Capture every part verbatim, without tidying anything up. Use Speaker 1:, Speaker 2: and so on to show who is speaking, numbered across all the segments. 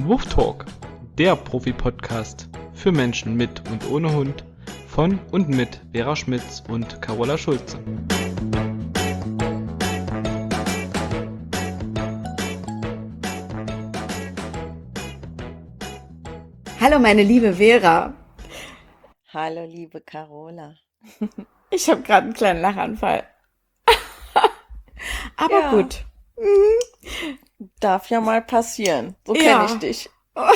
Speaker 1: Woof Talk, der Profi-Podcast für Menschen mit und ohne Hund von und mit Vera Schmitz und Carola Schulze.
Speaker 2: Hallo meine liebe Vera.
Speaker 3: Hallo liebe Carola.
Speaker 2: Ich habe gerade einen kleinen Lachanfall. Aber
Speaker 3: Ja.
Speaker 2: gut.
Speaker 3: Darf ja mal passieren. So
Speaker 2: Ja.
Speaker 3: kenne ich dich.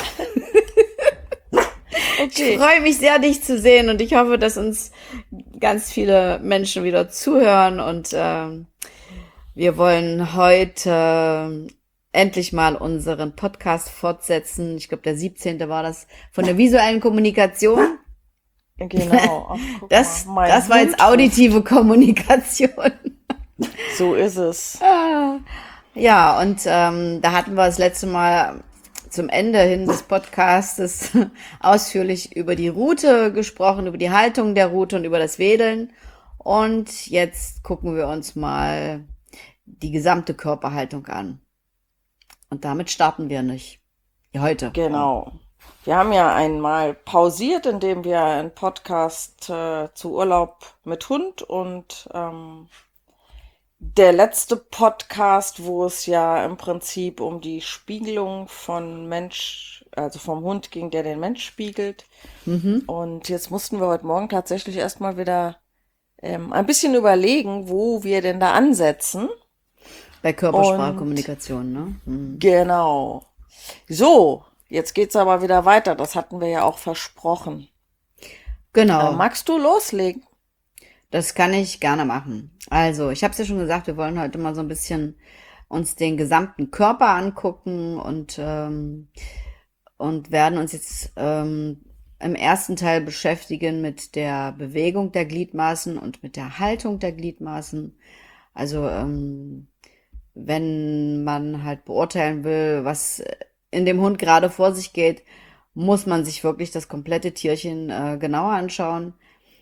Speaker 2: Ich
Speaker 3: Okay.
Speaker 2: freue mich sehr, dich zu sehen und ich hoffe, dass uns ganz viele Menschen wieder zuhören und ähm, wir wollen heute endlich mal unseren Podcast fortsetzen. Ich glaube, der siebzehnte war das, von der visuellen Kommunikation.
Speaker 3: Genau. Ach, guck
Speaker 2: Das,
Speaker 3: mal, mein
Speaker 2: das war jetzt
Speaker 3: Hund
Speaker 2: auditive Kommunikation.
Speaker 3: ruft. So ist es.
Speaker 2: Ja, und ähm, da hatten wir das letzte Mal zum Ende hin des Podcastes ausführlich über die Route gesprochen, über die Haltung der Route und über das Wedeln. Und jetzt gucken wir uns mal die gesamte Körperhaltung an. Und damit starten wir nicht. Ja, heute.
Speaker 3: Genau. Wir haben ja einmal pausiert, indem wir einen Podcast äh, zu Urlaub mit Hund und ähm, der letzte Podcast, wo es ja im Prinzip um die Spiegelung von Mensch, also vom Hund ging, der den Mensch spiegelt.
Speaker 2: Mhm.
Speaker 3: Und jetzt mussten wir heute Morgen tatsächlich erstmal wieder ähm, ein bisschen überlegen, wo wir denn da ansetzen.
Speaker 2: Bei Körpersprache,
Speaker 3: Und
Speaker 2: Kommunikation, ne? Mhm.
Speaker 3: genau. So, jetzt geht's aber wieder weiter. Das hatten wir ja auch versprochen. Äh,
Speaker 2: Genau.
Speaker 3: magst du loslegen?
Speaker 2: Das kann ich gerne machen. Also, ich habe es ja schon gesagt, wir wollen heute mal so ein bisschen uns den gesamten Körper angucken und, ähm, und werden uns jetzt ähm, im ersten Teil beschäftigen mit der Bewegung der Gliedmaßen und mit der Haltung der Gliedmaßen. Also, ähm, wenn man halt beurteilen will, was in dem Hund gerade vor sich geht, muss man sich wirklich das komplette Tierchen äh, genauer anschauen.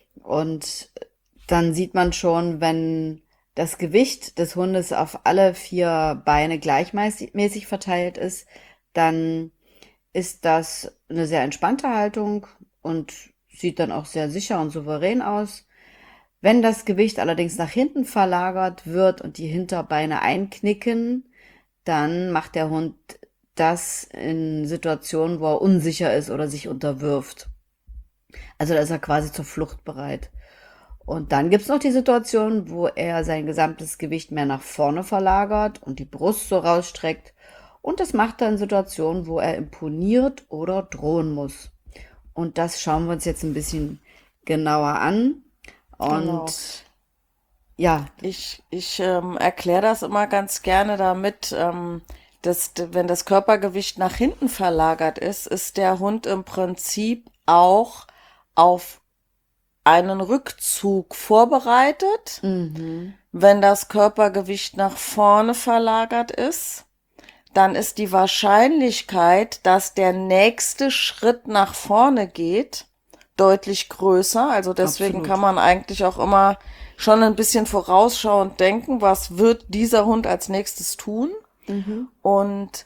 Speaker 2: Und dann sieht man schon, wenn das Gewicht des Hundes auf alle vier Beine gleichmäßig verteilt ist, dann ist das eine sehr entspannte Haltung und sieht dann auch sehr sicher und souverän aus. Wenn das Gewicht allerdings nach hinten verlagert wird und die Hinterbeine einknicken, dann macht der Hund das in Situationen, wo er unsicher ist oder sich unterwirft. Also da ist er quasi zur Flucht bereit. Und dann gibt's noch die Situation, wo er sein gesamtes Gewicht mehr nach vorne verlagert und die Brust so rausstreckt. Und das macht dann Situationen, wo er imponiert oder drohen muss. Und das schauen wir uns jetzt ein bisschen genauer an.
Speaker 3: Genau.
Speaker 2: Und ja,
Speaker 3: Ich, ich ähm, erkläre das immer ganz gerne damit, ähm, dass d- wenn das Körpergewicht nach hinten verlagert ist, ist der Hund im Prinzip auch auf einen Rückzug vorbereitet.
Speaker 2: mhm,
Speaker 3: Wenn das Körpergewicht nach vorne verlagert ist, dann ist die Wahrscheinlichkeit, dass der nächste Schritt nach vorne geht, deutlich größer. Also deswegen
Speaker 2: absolut.
Speaker 3: kann man eigentlich auch immer schon ein bisschen vorausschauend denken, was wird dieser Hund als nächstes tun.
Speaker 2: Mhm.
Speaker 3: Und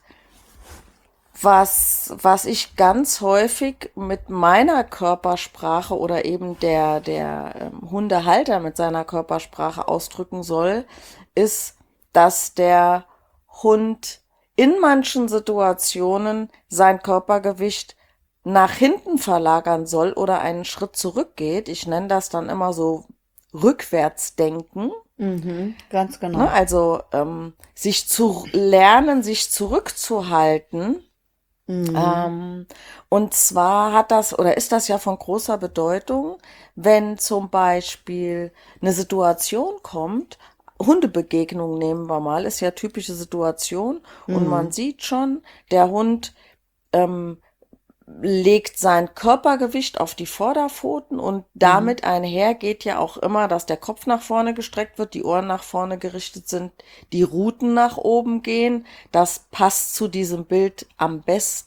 Speaker 3: was, was ich ganz häufig mit meiner Körpersprache oder eben der, der ähm, Hundehalter mit seiner Körpersprache ausdrücken soll, ist, dass der Hund in manchen Situationen sein Körpergewicht nach hinten verlagern soll oder einen Schritt zurückgeht. Ich nenne das dann immer so Rückwärtsdenken.
Speaker 2: Mhm, ganz
Speaker 3: Ne?
Speaker 2: genau.
Speaker 3: Also ähm, sich zu lernen, sich zurückzuhalten.
Speaker 2: Mhm.
Speaker 3: Ähm, und zwar hat das oder ist das ja von großer Bedeutung, wenn zum Beispiel eine Situation kommt, Hundebegegnung nehmen wir mal, ist ja typische Situation und man
Speaker 2: Mhm.
Speaker 3: sieht schon, der Hund ähm, legt sein Körpergewicht auf die Vorderpfoten und
Speaker 2: Mhm.
Speaker 3: damit einher geht ja auch immer, dass der Kopf nach vorne gestreckt wird, die Ohren nach vorne gerichtet sind, die Ruten nach oben gehen. Das passt zu diesem Bild am besten.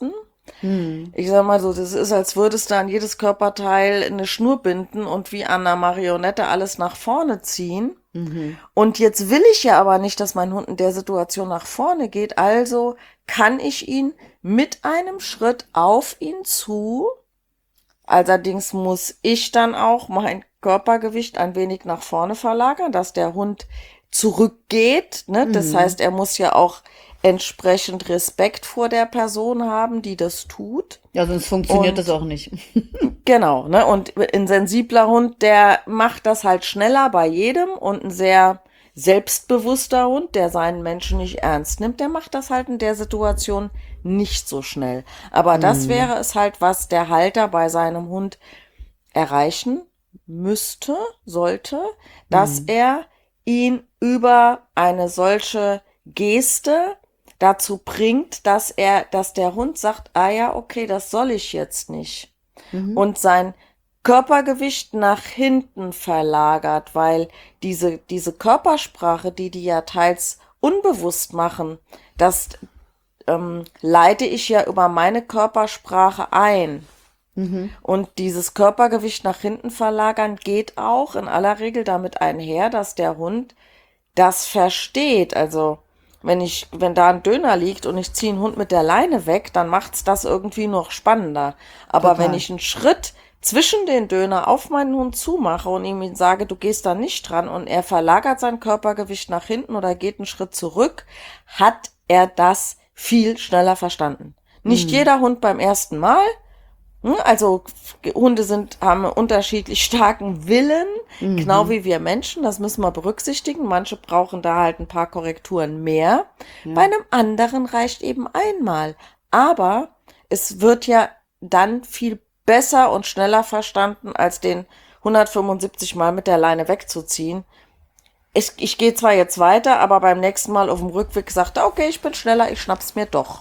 Speaker 2: Hm.
Speaker 3: Ich sag mal so, das ist, als würdest du an jedes Körperteil eine Schnur binden und wie an einer Marionette alles nach vorne ziehen.
Speaker 2: Mhm.
Speaker 3: Und jetzt will ich ja aber nicht, dass mein Hund in der Situation nach vorne geht, also kann ich ihn mit einem Schritt auf ihn zu. Allerdings muss ich dann auch mein Körpergewicht ein wenig nach vorne verlagern, dass der Hund zurückgeht, ne? Das
Speaker 2: Mhm.
Speaker 3: heißt, er muss ja auch entsprechend Respekt vor der Person haben, die das tut.
Speaker 2: Ja, sonst funktioniert
Speaker 3: Und
Speaker 2: das auch nicht.
Speaker 3: genau, ne? Und ein sensibler Hund, der macht das halt schneller bei jedem, und ein sehr selbstbewusster Hund, der seinen Menschen nicht ernst nimmt, der macht das halt in der Situation nicht so schnell. Aber das
Speaker 2: Hm.
Speaker 3: wäre es halt, was der Halter bei seinem Hund erreichen müsste, sollte, dass
Speaker 2: Hm.
Speaker 3: er ihn über eine solche Geste dazu bringt, dass er, dass der Hund sagt, ah ja, okay, das soll ich jetzt nicht.
Speaker 2: Mhm.
Speaker 3: Und sein Körpergewicht nach hinten verlagert, weil diese, diese Körpersprache, die die ja teils unbewusst machen, das ähm, leite ich ja über meine Körpersprache ein.
Speaker 2: Mhm.
Speaker 3: Und dieses Körpergewicht nach hinten verlagern geht auch in aller Regel damit einher, dass der Hund das versteht. Also wenn ich, wenn da ein Döner liegt und ich ziehe einen Hund mit der Leine weg, dann macht's das irgendwie noch spannender. Aber
Speaker 2: Total.
Speaker 3: wenn ich einen Schritt zwischen den Döner auf meinen Hund zumache und ihm sage, du gehst da nicht dran, und er verlagert sein Körpergewicht nach hinten oder geht einen Schritt zurück, hat er das viel schneller verstanden. Nicht
Speaker 2: Hm.
Speaker 3: jeder Hund beim ersten Mal. Also Hunde sind, haben einen unterschiedlich starken Willen,
Speaker 2: Mhm.
Speaker 3: genau wie wir Menschen. Das müssen wir berücksichtigen. Manche brauchen da halt ein paar Korrekturen mehr.
Speaker 2: Ja.
Speaker 3: Bei einem anderen reicht eben einmal. Aber es wird ja dann viel besser und schneller verstanden, als den hundertfünfundsiebzig Mal mit der Leine wegzuziehen. Ich, ich gehe zwar jetzt weiter, aber beim nächsten Mal auf dem Rückweg sagt er, okay, ich bin schneller, ich schnapp's mir doch.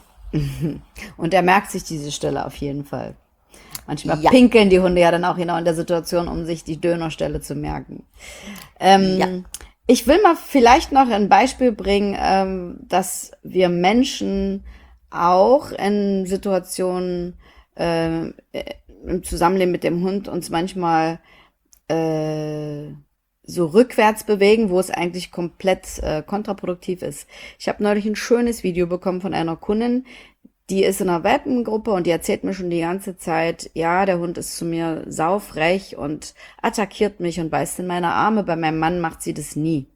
Speaker 2: Und er merkt sich diese Stelle auf jeden Fall. Manchmal
Speaker 3: Ja.
Speaker 2: pinkeln die Hunde ja dann auch genau in der Situation, um sich die Dönerstelle zu merken. Ähm,
Speaker 3: Ja.
Speaker 2: Ich will mal vielleicht noch ein Beispiel bringen, ähm, dass wir Menschen auch in Situationen äh, im Zusammenleben mit dem Hund uns manchmal äh, so rückwärts bewegen, wo es eigentlich komplett äh, kontraproduktiv ist. Ich habe neulich ein schönes Video bekommen von einer Kundin, die ist in einer Welpengruppe und die erzählt mir schon die ganze Zeit, ja, der Hund ist zu mir saufrech und attackiert mich und beißt in meine Arme. Bei meinem Mann macht sie das nie.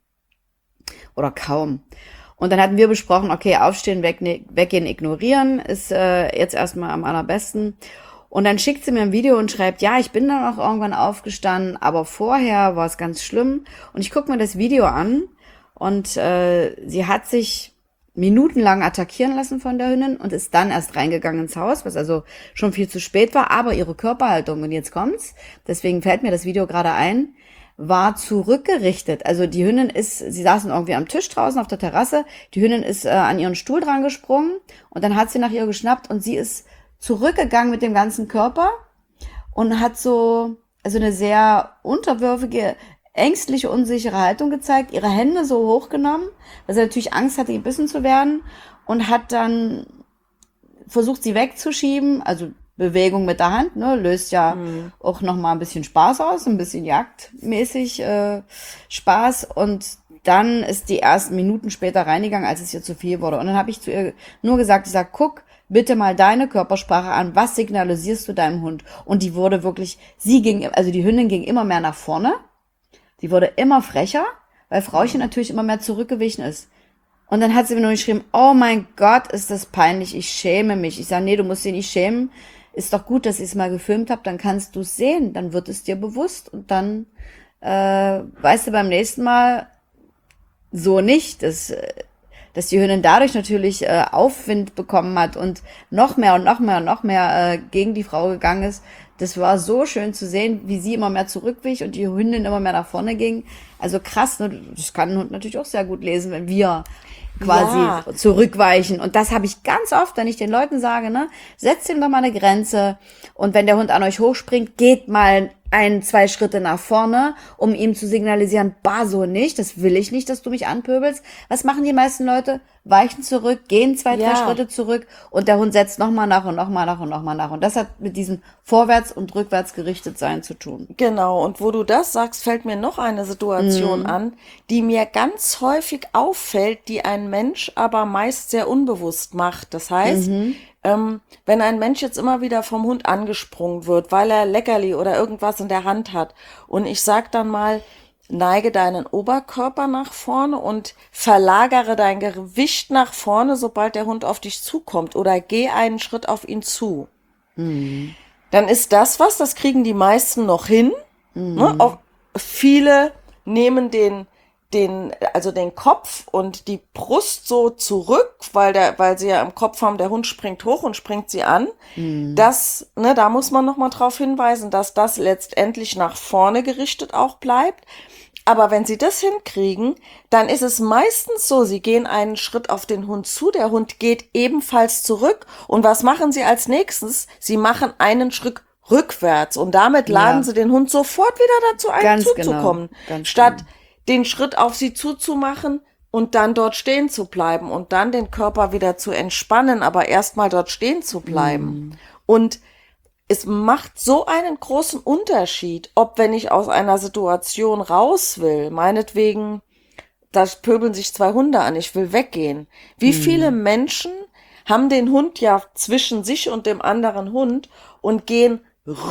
Speaker 2: Oder kaum. Und dann hatten wir besprochen, okay, aufstehen, weg, weggehen, ignorieren ist äh, jetzt erstmal am allerbesten. Und dann schickt sie mir ein Video und schreibt, ja, ich bin dann auch irgendwann aufgestanden, aber vorher war es ganz schlimm. Und ich gucke mir das Video an und äh, sie hat sich minutenlang attackieren lassen von der Hündin und ist dann erst reingegangen ins Haus, was also schon viel zu spät war. Aber ihre Körperhaltung, und jetzt kommt's, deswegen fällt mir das Video gerade ein, war zurückgerichtet. Also die Hündin ist, sie saßen irgendwie am Tisch draußen auf der Terrasse, die Hündin ist äh, an ihren Stuhl dran gesprungen und dann hat sie nach ihr geschnappt und sie ist zurückgegangen mit dem ganzen Körper und hat so, also eine sehr unterwürfige, ängstliche, unsichere Haltung gezeigt, ihre Hände so hochgenommen, weil sie natürlich Angst hatte, gebissen zu werden, und hat dann versucht, sie wegzuschieben, also Bewegung mit der Hand, ne, löst ja mhm. auch nochmal ein bisschen Spaß aus, ein bisschen jagdmäßig äh, Spaß, und dann ist die ersten Minuten später reingegangen, als es ihr zu viel wurde. Und dann habe ich zu ihr nur gesagt, ich sag, guck bitte mal deine Körpersprache an, was signalisierst du deinem Hund? Und die wurde wirklich, sie ging, also die Hündin ging immer mehr nach vorne, die wurde immer frecher, weil Frauchen natürlich immer mehr zurückgewichen ist. Und dann hat sie mir nur geschrieben, oh mein Gott, ist das peinlich, ich schäme mich. Ich sage, nee, du musst dich nicht schämen. Ist doch gut, dass ich es mal gefilmt habe, dann kannst du es sehen, dann wird es dir bewusst und dann äh, weißt du beim nächsten Mal so nicht, dass, dass die Hündin dadurch natürlich äh, Aufwind bekommen hat und noch mehr und noch mehr und noch mehr äh, gegen die Frau gegangen ist. Das war so schön zu sehen, wie sie immer mehr zurückwich und die Hündin immer mehr nach vorne ging. Also krass, ne? Das kann ein Hund natürlich auch sehr gut lesen, wenn wir quasi ja. zurückweichen. Und das habe ich ganz oft, wenn ich den Leuten sage, ne, setzt ihm doch mal eine Grenze. Und wenn der Hund an euch hochspringt, geht mal ein, zwei Schritte nach vorne, um ihm zu signalisieren, bah, so nicht, das will ich nicht, dass du mich anpöbelst. Was machen die meisten Leute? Weichen zurück, gehen zwei, drei
Speaker 3: Ja,
Speaker 2: Schritte zurück und der Hund setzt nochmal nach und nochmal nach und nochmal nach. Und das hat mit diesem vorwärts und rückwärts gerichtet sein zu tun.
Speaker 3: genau. Und wo du das sagst, fällt mir noch eine Situation an, die mir ganz häufig auffällt, die ein Mensch aber meist sehr unbewusst macht. Das heißt, ähm, wenn ein Mensch jetzt immer wieder vom Hund angesprungen wird, weil er Leckerli oder irgendwas in der Hand hat und ich sag dann mal, neige deinen Oberkörper nach vorne und verlagere dein Gewicht nach vorne, sobald der Hund auf dich zukommt oder geh einen Schritt auf ihn zu. Dann ist das was, das kriegen die meisten noch hin. Ne? Auch viele nehmen den, den, also den Kopf und die Brust so zurück, weil der, weil sie ja im Kopf haben, der Hund springt hoch und springt sie an. Das, ne, da muss man noch mal drauf hinweisen, dass das letztendlich nach vorne gerichtet auch bleibt. Aber wenn sie das hinkriegen, dann ist es meistens so, sie gehen einen Schritt auf den Hund zu, der Hund geht ebenfalls zurück. Und was machen sie als nächstes? Sie machen einen Schritt rückwärts und damit laden
Speaker 2: Ja,
Speaker 3: sie den Hund sofort wieder dazu ein,
Speaker 2: ganz genau,
Speaker 3: zuzukommen,
Speaker 2: ganz
Speaker 3: statt
Speaker 2: genau.
Speaker 3: den Schritt auf sie zuzumachen und dann dort stehen zu bleiben und dann den Körper wieder zu entspannen, aber erstmal dort stehen zu bleiben. Und es macht so einen großen Unterschied, ob wenn ich aus einer Situation raus will, meinetwegen, da pöbeln sich zwei Hunde an, ich will weggehen. Wie viele Menschen haben den Hund ja zwischen sich und dem anderen Hund und gehen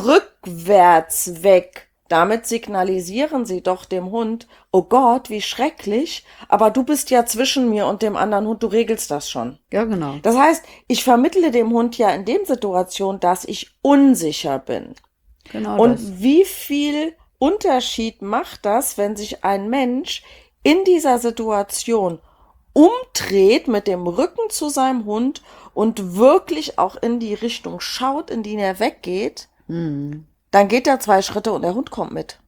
Speaker 3: rückwärts weg. Damit signalisieren sie doch dem Hund, oh Gott, wie schrecklich, aber du bist ja zwischen mir und dem anderen Hund, du regelst das schon.
Speaker 2: Ja, genau.
Speaker 3: Das heißt, ich vermittle dem Hund ja in dem Situation, dass ich unsicher bin.
Speaker 2: Genau
Speaker 3: Und
Speaker 2: das.
Speaker 3: wie viel Unterschied macht das, wenn sich ein Mensch in dieser Situation umdreht mit dem Rücken zu seinem Hund und wirklich auch in die Richtung schaut, in die er weggeht, dann geht er zwei Schritte und der Hund kommt mit.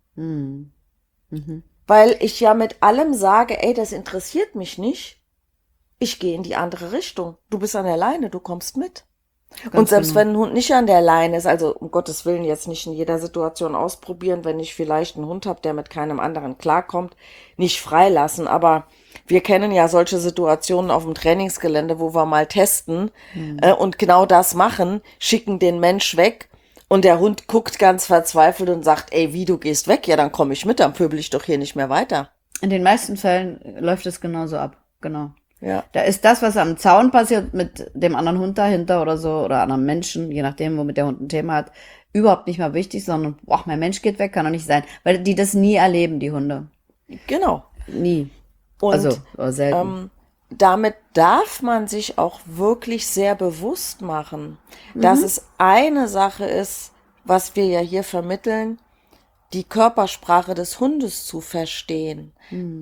Speaker 3: Weil ich ja mit allem sage, ey, das interessiert mich nicht. Ich gehe in die andere Richtung. Du bist an der Leine, du kommst mit. Und
Speaker 2: Ganz
Speaker 3: selbst
Speaker 2: genau.
Speaker 3: wenn ein Hund nicht an der Leine ist, also um Gottes Willen jetzt nicht in jeder Situation ausprobieren, wenn ich vielleicht einen Hund habe, der mit keinem anderen klarkommt, nicht freilassen. Aber wir kennen ja solche Situationen auf dem Trainingsgelände, wo wir mal testen äh, und genau das machen, schicken den Mensch weg und der Hund guckt ganz verzweifelt und sagt, ey, wie, du gehst weg? Ja, dann komme ich mit, dann pöbel ich doch hier nicht mehr weiter.
Speaker 2: In den meisten Fällen läuft es genauso ab. Genau.
Speaker 3: Ja,
Speaker 2: Da ist das, was am Zaun passiert mit dem anderen Hund dahinter oder so, oder anderen Menschen, je nachdem, womit der Hund ein Thema hat, überhaupt nicht mal wichtig, sondern, boah, mein Mensch geht weg, kann doch nicht sein. Weil die das nie erleben, die Hunde.
Speaker 3: genau.
Speaker 2: Nie.
Speaker 3: Und
Speaker 2: Also, oder selten.
Speaker 3: ähm, damit darf man sich auch wirklich sehr bewusst machen, dass es eine Sache ist, was wir ja hier vermitteln, die Körpersprache des Hundes zu verstehen.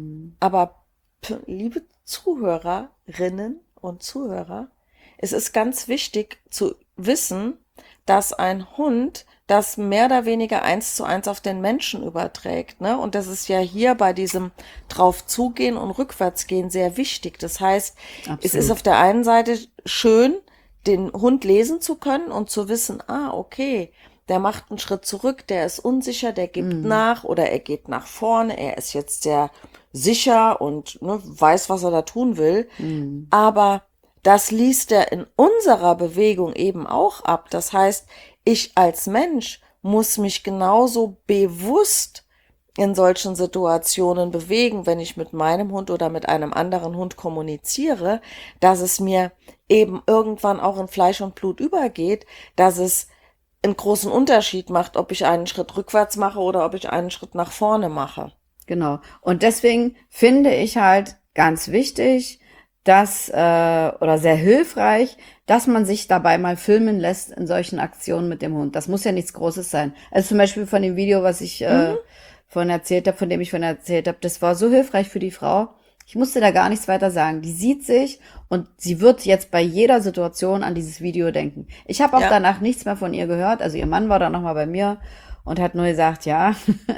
Speaker 3: Aber p- liebe Zuhörerinnen und Zuhörer, es ist ganz wichtig zu wissen, dass ein Hund das mehr oder weniger eins zu eins auf den Menschen überträgt, ne? Und das ist ja hier bei diesem drauf zugehen und rückwärts gehen sehr wichtig. Das heißt, es ist
Speaker 2: Absolut.
Speaker 3: auf der einen Seite schön, den Hund lesen zu können und zu wissen, ah, okay, der macht einen Schritt zurück, der ist unsicher, der gibt nach oder er geht nach vorne, er ist jetzt sehr sicher und ne, weiß, was er da tun will. Aber das liest er in unserer Bewegung eben auch ab. Das heißt, ich als Mensch muss mich genauso bewusst in solchen Situationen bewegen, wenn ich mit meinem Hund oder mit einem anderen Hund kommuniziere, dass es mir eben irgendwann auch in Fleisch und Blut übergeht, dass es einen großen Unterschied macht, ob ich einen Schritt rückwärts mache oder ob ich einen Schritt nach vorne mache.
Speaker 2: Genau. Und deswegen finde ich halt ganz wichtig, dass, äh, oder sehr hilfreich, dass man sich dabei mal filmen lässt in solchen Aktionen mit dem Hund. Das muss ja nichts Großes sein. Also zum Beispiel von dem Video, was ich äh, vorhin erzählt habe, von dem ich vorhin erzählt habe, das war so hilfreich für die Frau. Ich musste da gar nichts weiter sagen. Die sieht sich und sie wird jetzt bei jeder Situation an dieses Video denken. Ich habe auch
Speaker 3: Ja.
Speaker 2: danach nichts mehr von ihr gehört. Also ihr Mann war dann nochmal bei mir und hat nur gesagt, ja,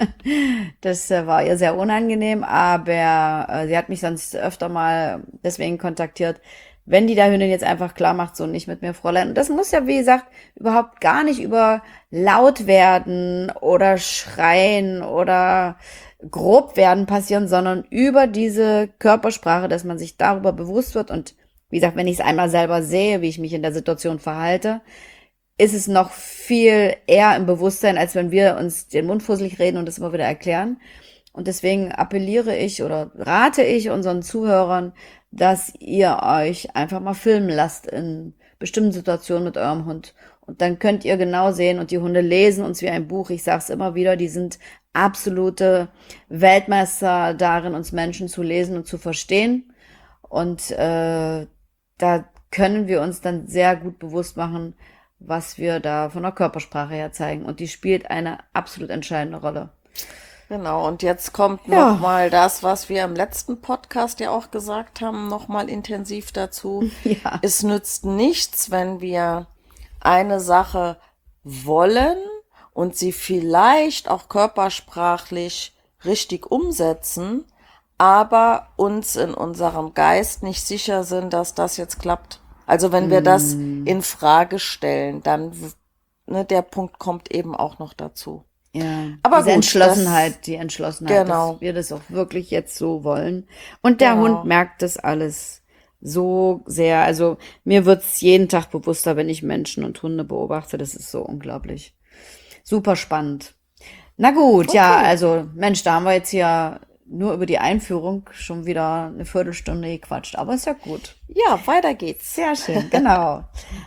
Speaker 2: das äh, war ihr sehr unangenehm, aber äh, sie hat mich sonst öfter mal deswegen kontaktiert, wenn die der Hündin jetzt einfach klar macht, so nicht mit mir, Fräulein. Und das muss ja, wie gesagt, überhaupt gar nicht über laut werden oder schreien oder grob werden passieren, sondern über diese Körpersprache, dass man sich darüber bewusst wird. Und wie gesagt, wenn ich es einmal selber sehe, wie ich mich in der Situation verhalte, ist es noch viel eher im Bewusstsein, als wenn wir uns den Mund fusselig reden und das immer wieder erklären. Und deswegen appelliere ich oder rate ich unseren Zuhörern, dass ihr euch einfach mal filmen lasst in bestimmten Situationen mit eurem Hund. Und dann könnt ihr genau sehen, und die Hunde lesen uns wie ein Buch. Ich sage es immer wieder, die sind absolute Weltmeister darin, uns Menschen zu lesen und zu verstehen. Und äh, da können wir uns dann sehr gut bewusst machen, was wir da von der Körpersprache her zeigen. Und die spielt eine absolut entscheidende Rolle.
Speaker 3: Genau, und jetzt kommt
Speaker 2: Ja.
Speaker 3: nochmal das, was wir im letzten Podcast ja auch gesagt haben, nochmal intensiv dazu.
Speaker 2: Ja.
Speaker 3: Es nützt nichts, wenn wir eine Sache wollen und sie vielleicht auch körpersprachlich richtig umsetzen, aber uns in unserem Geist nicht sicher sind, dass das jetzt klappt. Also wenn wir das in Frage stellen, dann, ne, der Punkt kommt eben auch noch dazu.
Speaker 2: Ja,
Speaker 3: Aber
Speaker 2: diese
Speaker 3: gut,
Speaker 2: Entschlossenheit,
Speaker 3: das-
Speaker 2: die Entschlossenheit,
Speaker 3: Genau.
Speaker 2: dass wir das auch wirklich jetzt so wollen. Und der
Speaker 3: Genau.
Speaker 2: Hund merkt das alles so sehr. Also mir wird's jeden Tag bewusster, wenn ich Menschen und Hunde beobachte. Das ist so unglaublich. Super spannend. Na gut, ja,
Speaker 3: Okay.
Speaker 2: also Mensch, da haben wir jetzt hier nur über die Einführung schon wieder eine Viertelstunde gequatscht. Aber ist ja gut.
Speaker 3: Ja, weiter geht's.
Speaker 2: Sehr schön, genau.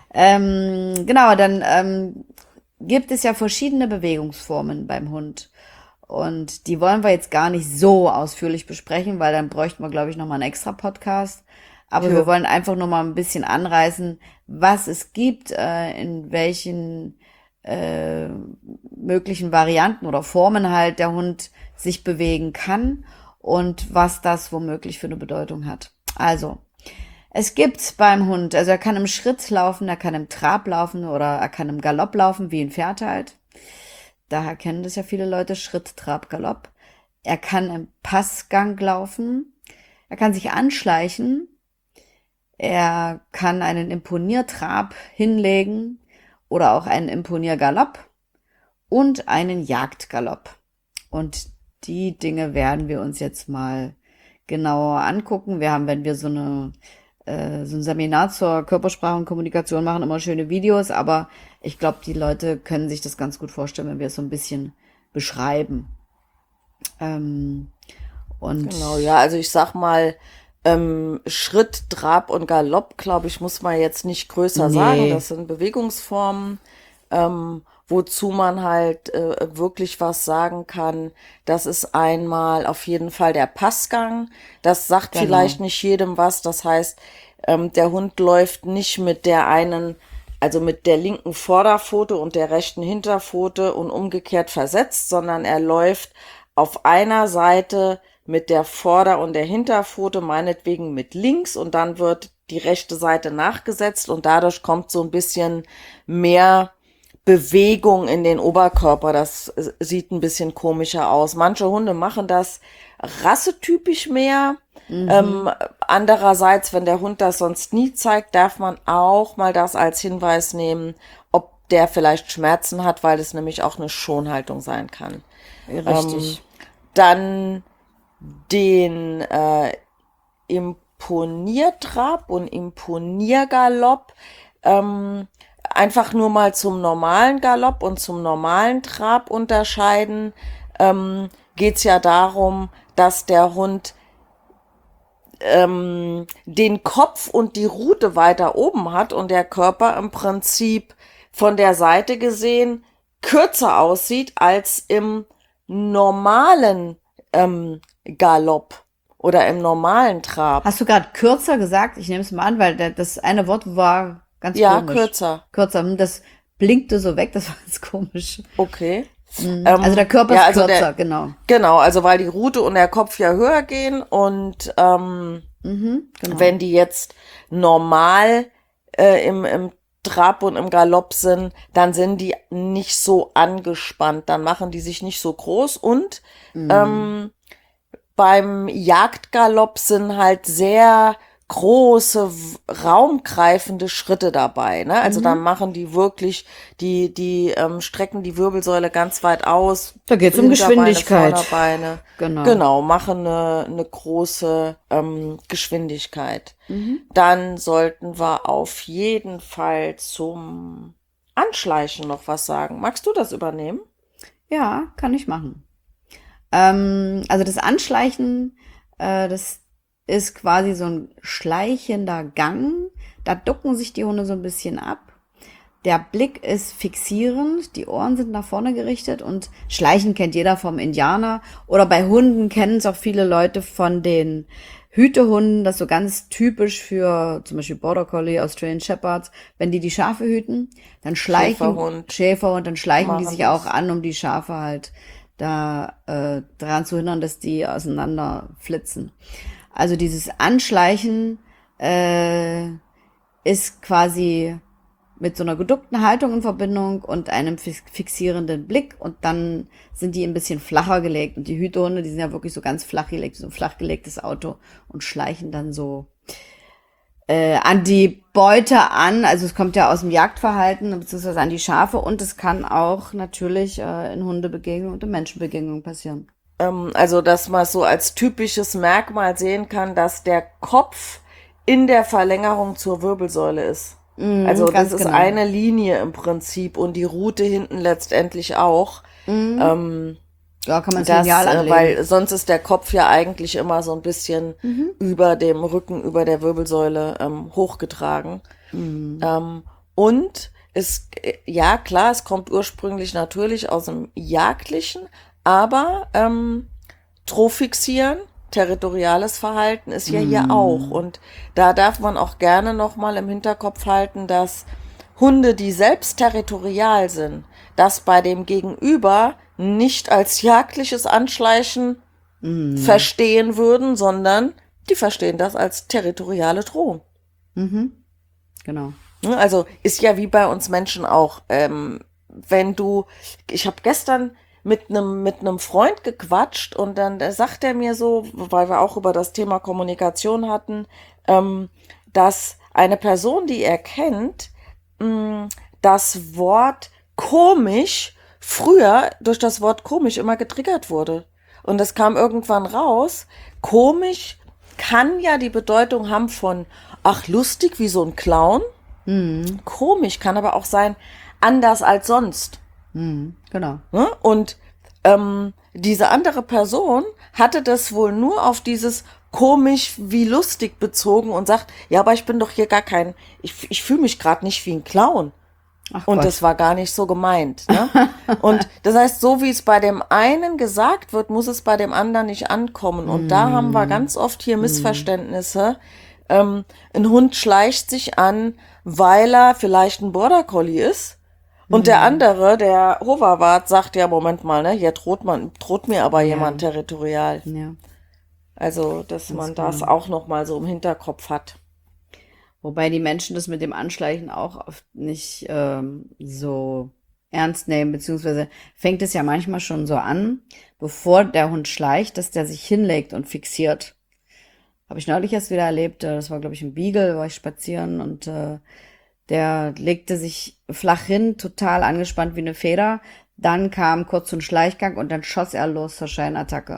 Speaker 2: ähm, genau, dann ähm, gibt es ja verschiedene Bewegungsformen beim Hund. Und die wollen wir jetzt gar nicht so ausführlich besprechen, weil dann bräuchten wir, glaube ich, nochmal einen extra Podcast. Aber
Speaker 3: Ja.
Speaker 2: wir wollen einfach nur mal ein bisschen anreißen, was es gibt, äh, in welchen äh, möglichen Varianten oder Formen halt der Hund sich bewegen kann und was das womöglich für eine Bedeutung hat. Also, es gibt beim Hund, also er kann im Schritt laufen, er kann im Trab laufen oder er kann im Galopp laufen, wie ein Pferd halt. Daher kennen das ja viele Leute, Schritt, Trab, Galopp. Er kann im Passgang laufen, er kann sich anschleichen, er kann einen Imponiertrab hinlegen oder auch einen Imponiergalopp und einen Jagdgalopp. Und die Dinge werden wir uns jetzt mal genauer angucken. Wir haben, wenn wir so eine äh, so ein Seminar zur Körpersprache und Kommunikation machen, immer schöne Videos, aber ich glaube, die Leute können sich das ganz gut vorstellen, wenn wir es so ein bisschen beschreiben. Ähm, und
Speaker 3: Genau, ja, also ich sag mal, ähm, Schritt, Trab und Galopp, glaube ich, muss man jetzt nicht größer
Speaker 2: Nee.
Speaker 3: sagen. Das sind Bewegungsformen, ähm, wozu man halt äh, wirklich was sagen kann. Das ist einmal auf jeden Fall der Passgang. Das sagt
Speaker 2: Genau.
Speaker 3: vielleicht nicht jedem was. Das heißt, ähm, der Hund läuft nicht mit der einen, also mit der linken Vorderpfote und der rechten Hinterpfote und umgekehrt versetzt, sondern er läuft auf einer Seite mit der Vorder- und der Hinterpfote, meinetwegen mit links, und dann wird die rechte Seite nachgesetzt und dadurch kommt so ein bisschen mehr Bewegung in den Oberkörper. Das äh, sieht ein bisschen komischer aus. Manche Hunde machen das rassetypisch mehr. Ähm, andererseits, wenn der Hund das sonst nie zeigt, darf man auch mal das als Hinweis nehmen, ob der vielleicht Schmerzen hat, weil es nämlich auch eine Schonhaltung sein kann.
Speaker 2: richtig.
Speaker 3: Ähm, dann den äh, Imponiertrab und Imponiergalopp. Ähm, einfach nur mal zum normalen Galopp und zum normalen Trab unterscheiden. Ähm, geht's ja darum, dass der Hund ähm, den Kopf und die Rute weiter oben hat und der Körper im Prinzip von der Seite gesehen kürzer aussieht als im normalen ähm, Galopp oder im normalen Trab.
Speaker 2: Hast du gerade kürzer gesagt? Ich nehme es mal an, weil der, das eine Wort war ganz
Speaker 3: Ja,
Speaker 2: komisch.
Speaker 3: kürzer.
Speaker 2: Kürzer. Hm, das blinkte so weg, das war ganz komisch.
Speaker 3: Okay.
Speaker 2: Mhm.
Speaker 3: Ähm,
Speaker 2: Also der Körper
Speaker 3: ja,
Speaker 2: ist
Speaker 3: also der-
Speaker 2: kürzer, genau.
Speaker 3: Genau, also weil die Rute und der Kopf ja höher gehen und ähm,
Speaker 2: Mhm, genau.
Speaker 3: wenn die jetzt normal äh, im, im Trab und im Galopp sind, dann sind die nicht so angespannt, dann machen die sich nicht so groß und
Speaker 2: Mhm.
Speaker 3: ähm, beim Jagdgalopp sind halt sehr große, w- raumgreifende Schritte dabei, ne? Also da
Speaker 2: Mhm.
Speaker 3: machen die wirklich, die, die ähm, strecken die Wirbelsäule ganz weit aus,
Speaker 2: Da geht's um
Speaker 3: Hinterbeine,
Speaker 2: Geschwindigkeit.
Speaker 3: Vorderbeine,
Speaker 2: Genau.
Speaker 3: genau, machen eine, eine große ähm, Geschwindigkeit.
Speaker 2: Mhm.
Speaker 3: Dann sollten wir auf jeden Fall zum Anschleichen noch was sagen. Magst du das übernehmen?
Speaker 2: Ja, kann ich machen. Ähm, also das Anschleichen, äh, das ist quasi so ein schleichender Gang. Da ducken sich die Hunde so ein bisschen ab. Der Blick ist fixierend, die Ohren sind nach vorne gerichtet und Schleichen kennt jeder vom Indianer. Oder bei Hunden kennen es auch viele Leute von den Hütehunden, das ist so ganz typisch für zum Beispiel Border Collie, Australian Shepherds, wenn die die Schafe hüten, dann schleichen
Speaker 3: Schäferhund
Speaker 2: Schäferhund, dann schleichen die
Speaker 3: machen
Speaker 2: sich auch
Speaker 3: das.
Speaker 2: an, um die Schafe halt da äh, daran zu hindern, dass die auseinander flitzen. Also dieses Anschleichen äh, ist quasi mit so einer geduckten Haltung in Verbindung und einem fix- fixierenden Blick und dann sind die ein bisschen flacher gelegt und die Hütehunde, die sind ja wirklich so ganz flach gelegt, so ein flach gelegtes Auto und schleichen dann so äh, an die Beute an, also es kommt ja aus dem Jagdverhalten beziehungsweise an die Schafe und es kann auch natürlich äh, in Hundebegegnungen und in Menschenbegegnungen passieren.
Speaker 3: Ähm, also, dass man so als typisches Merkmal sehen kann, dass der Kopf in der Verlängerung zur Wirbelsäule ist.
Speaker 2: Mhm,
Speaker 3: Also, das
Speaker 2: ganz
Speaker 3: ist
Speaker 2: genau.
Speaker 3: eine Linie im Prinzip und die Route hinten letztendlich auch.
Speaker 2: Mhm.
Speaker 3: Ähm,
Speaker 2: Ja, kann man es
Speaker 3: das,
Speaker 2: lineal
Speaker 3: äh,
Speaker 2: anlegen.
Speaker 3: weil sonst ist der Kopf ja eigentlich immer so ein bisschen
Speaker 2: Mhm.
Speaker 3: über dem Rücken, über der Wirbelsäule ähm, hochgetragen.
Speaker 2: Mhm.
Speaker 3: Ähm, und es, äh, ja klar, es kommt ursprünglich natürlich aus dem Jagdlichen, aber ähm, Trophixieren, territoriales Verhalten ist ja hier auch. Und da darf man auch gerne nochmal im Hinterkopf halten, dass Hunde, die selbst territorial sind, das bei dem Gegenüber nicht als jagdliches Anschleichen
Speaker 2: Mhm.
Speaker 3: verstehen würden, sondern die verstehen das als territoriale Drohung.
Speaker 2: Mhm. Genau.
Speaker 3: Ne, also ist ja wie bei uns Menschen auch. Ähm, wenn du, ich habe gestern mit einem mit einem Freund gequatscht und dann äh, sagt er mir so, weil wir auch über das Thema Kommunikation hatten, ähm, dass eine Person, die er kennt, mh, das Wort komisch früher durch das Wort komisch immer getriggert wurde. Und das kam irgendwann raus. Komisch kann ja die Bedeutung haben von, ach, lustig wie so ein Clown.
Speaker 2: Mhm.
Speaker 3: Komisch kann aber auch sein, anders als sonst.
Speaker 2: Mhm. Genau.
Speaker 3: Ne? Und ähm, diese andere Person hatte das wohl nur auf dieses komisch wie lustig bezogen und sagt, ja, aber ich bin doch hier gar kein, ich, ich fühle mich gerade nicht wie ein Clown.
Speaker 2: Ach
Speaker 3: Und
Speaker 2: Gott.
Speaker 3: das war gar nicht so gemeint. Ne? Und das heißt, so wie es bei dem einen gesagt wird, muss es bei dem anderen nicht ankommen. Und da haben wir ganz oft hier Missverständnisse. Ähm, ein Hund schleicht sich an, weil er vielleicht ein Border Collie ist. Und der andere, der Hoverwart, sagt, ja, Moment mal, ne, hier droht man, droht mir aber
Speaker 2: Ja.
Speaker 3: jemand territorial.
Speaker 2: Ja.
Speaker 3: Also, dass man das
Speaker 2: genau.
Speaker 3: auch noch mal so im Hinterkopf hat.
Speaker 2: Wobei die Menschen das mit dem Anschleichen auch oft nicht ähm, so ernst nehmen, beziehungsweise fängt es ja manchmal schon so an, bevor der Hund schleicht, dass der sich hinlegt und fixiert. Habe ich neulich erst wieder erlebt, äh, das war, glaube ich, ein Beagle, war ich spazieren und äh, der legte sich flach hin, total angespannt wie eine Feder. Dann kam kurz so ein Schleichgang und dann schoss er los zur Scheinattacke.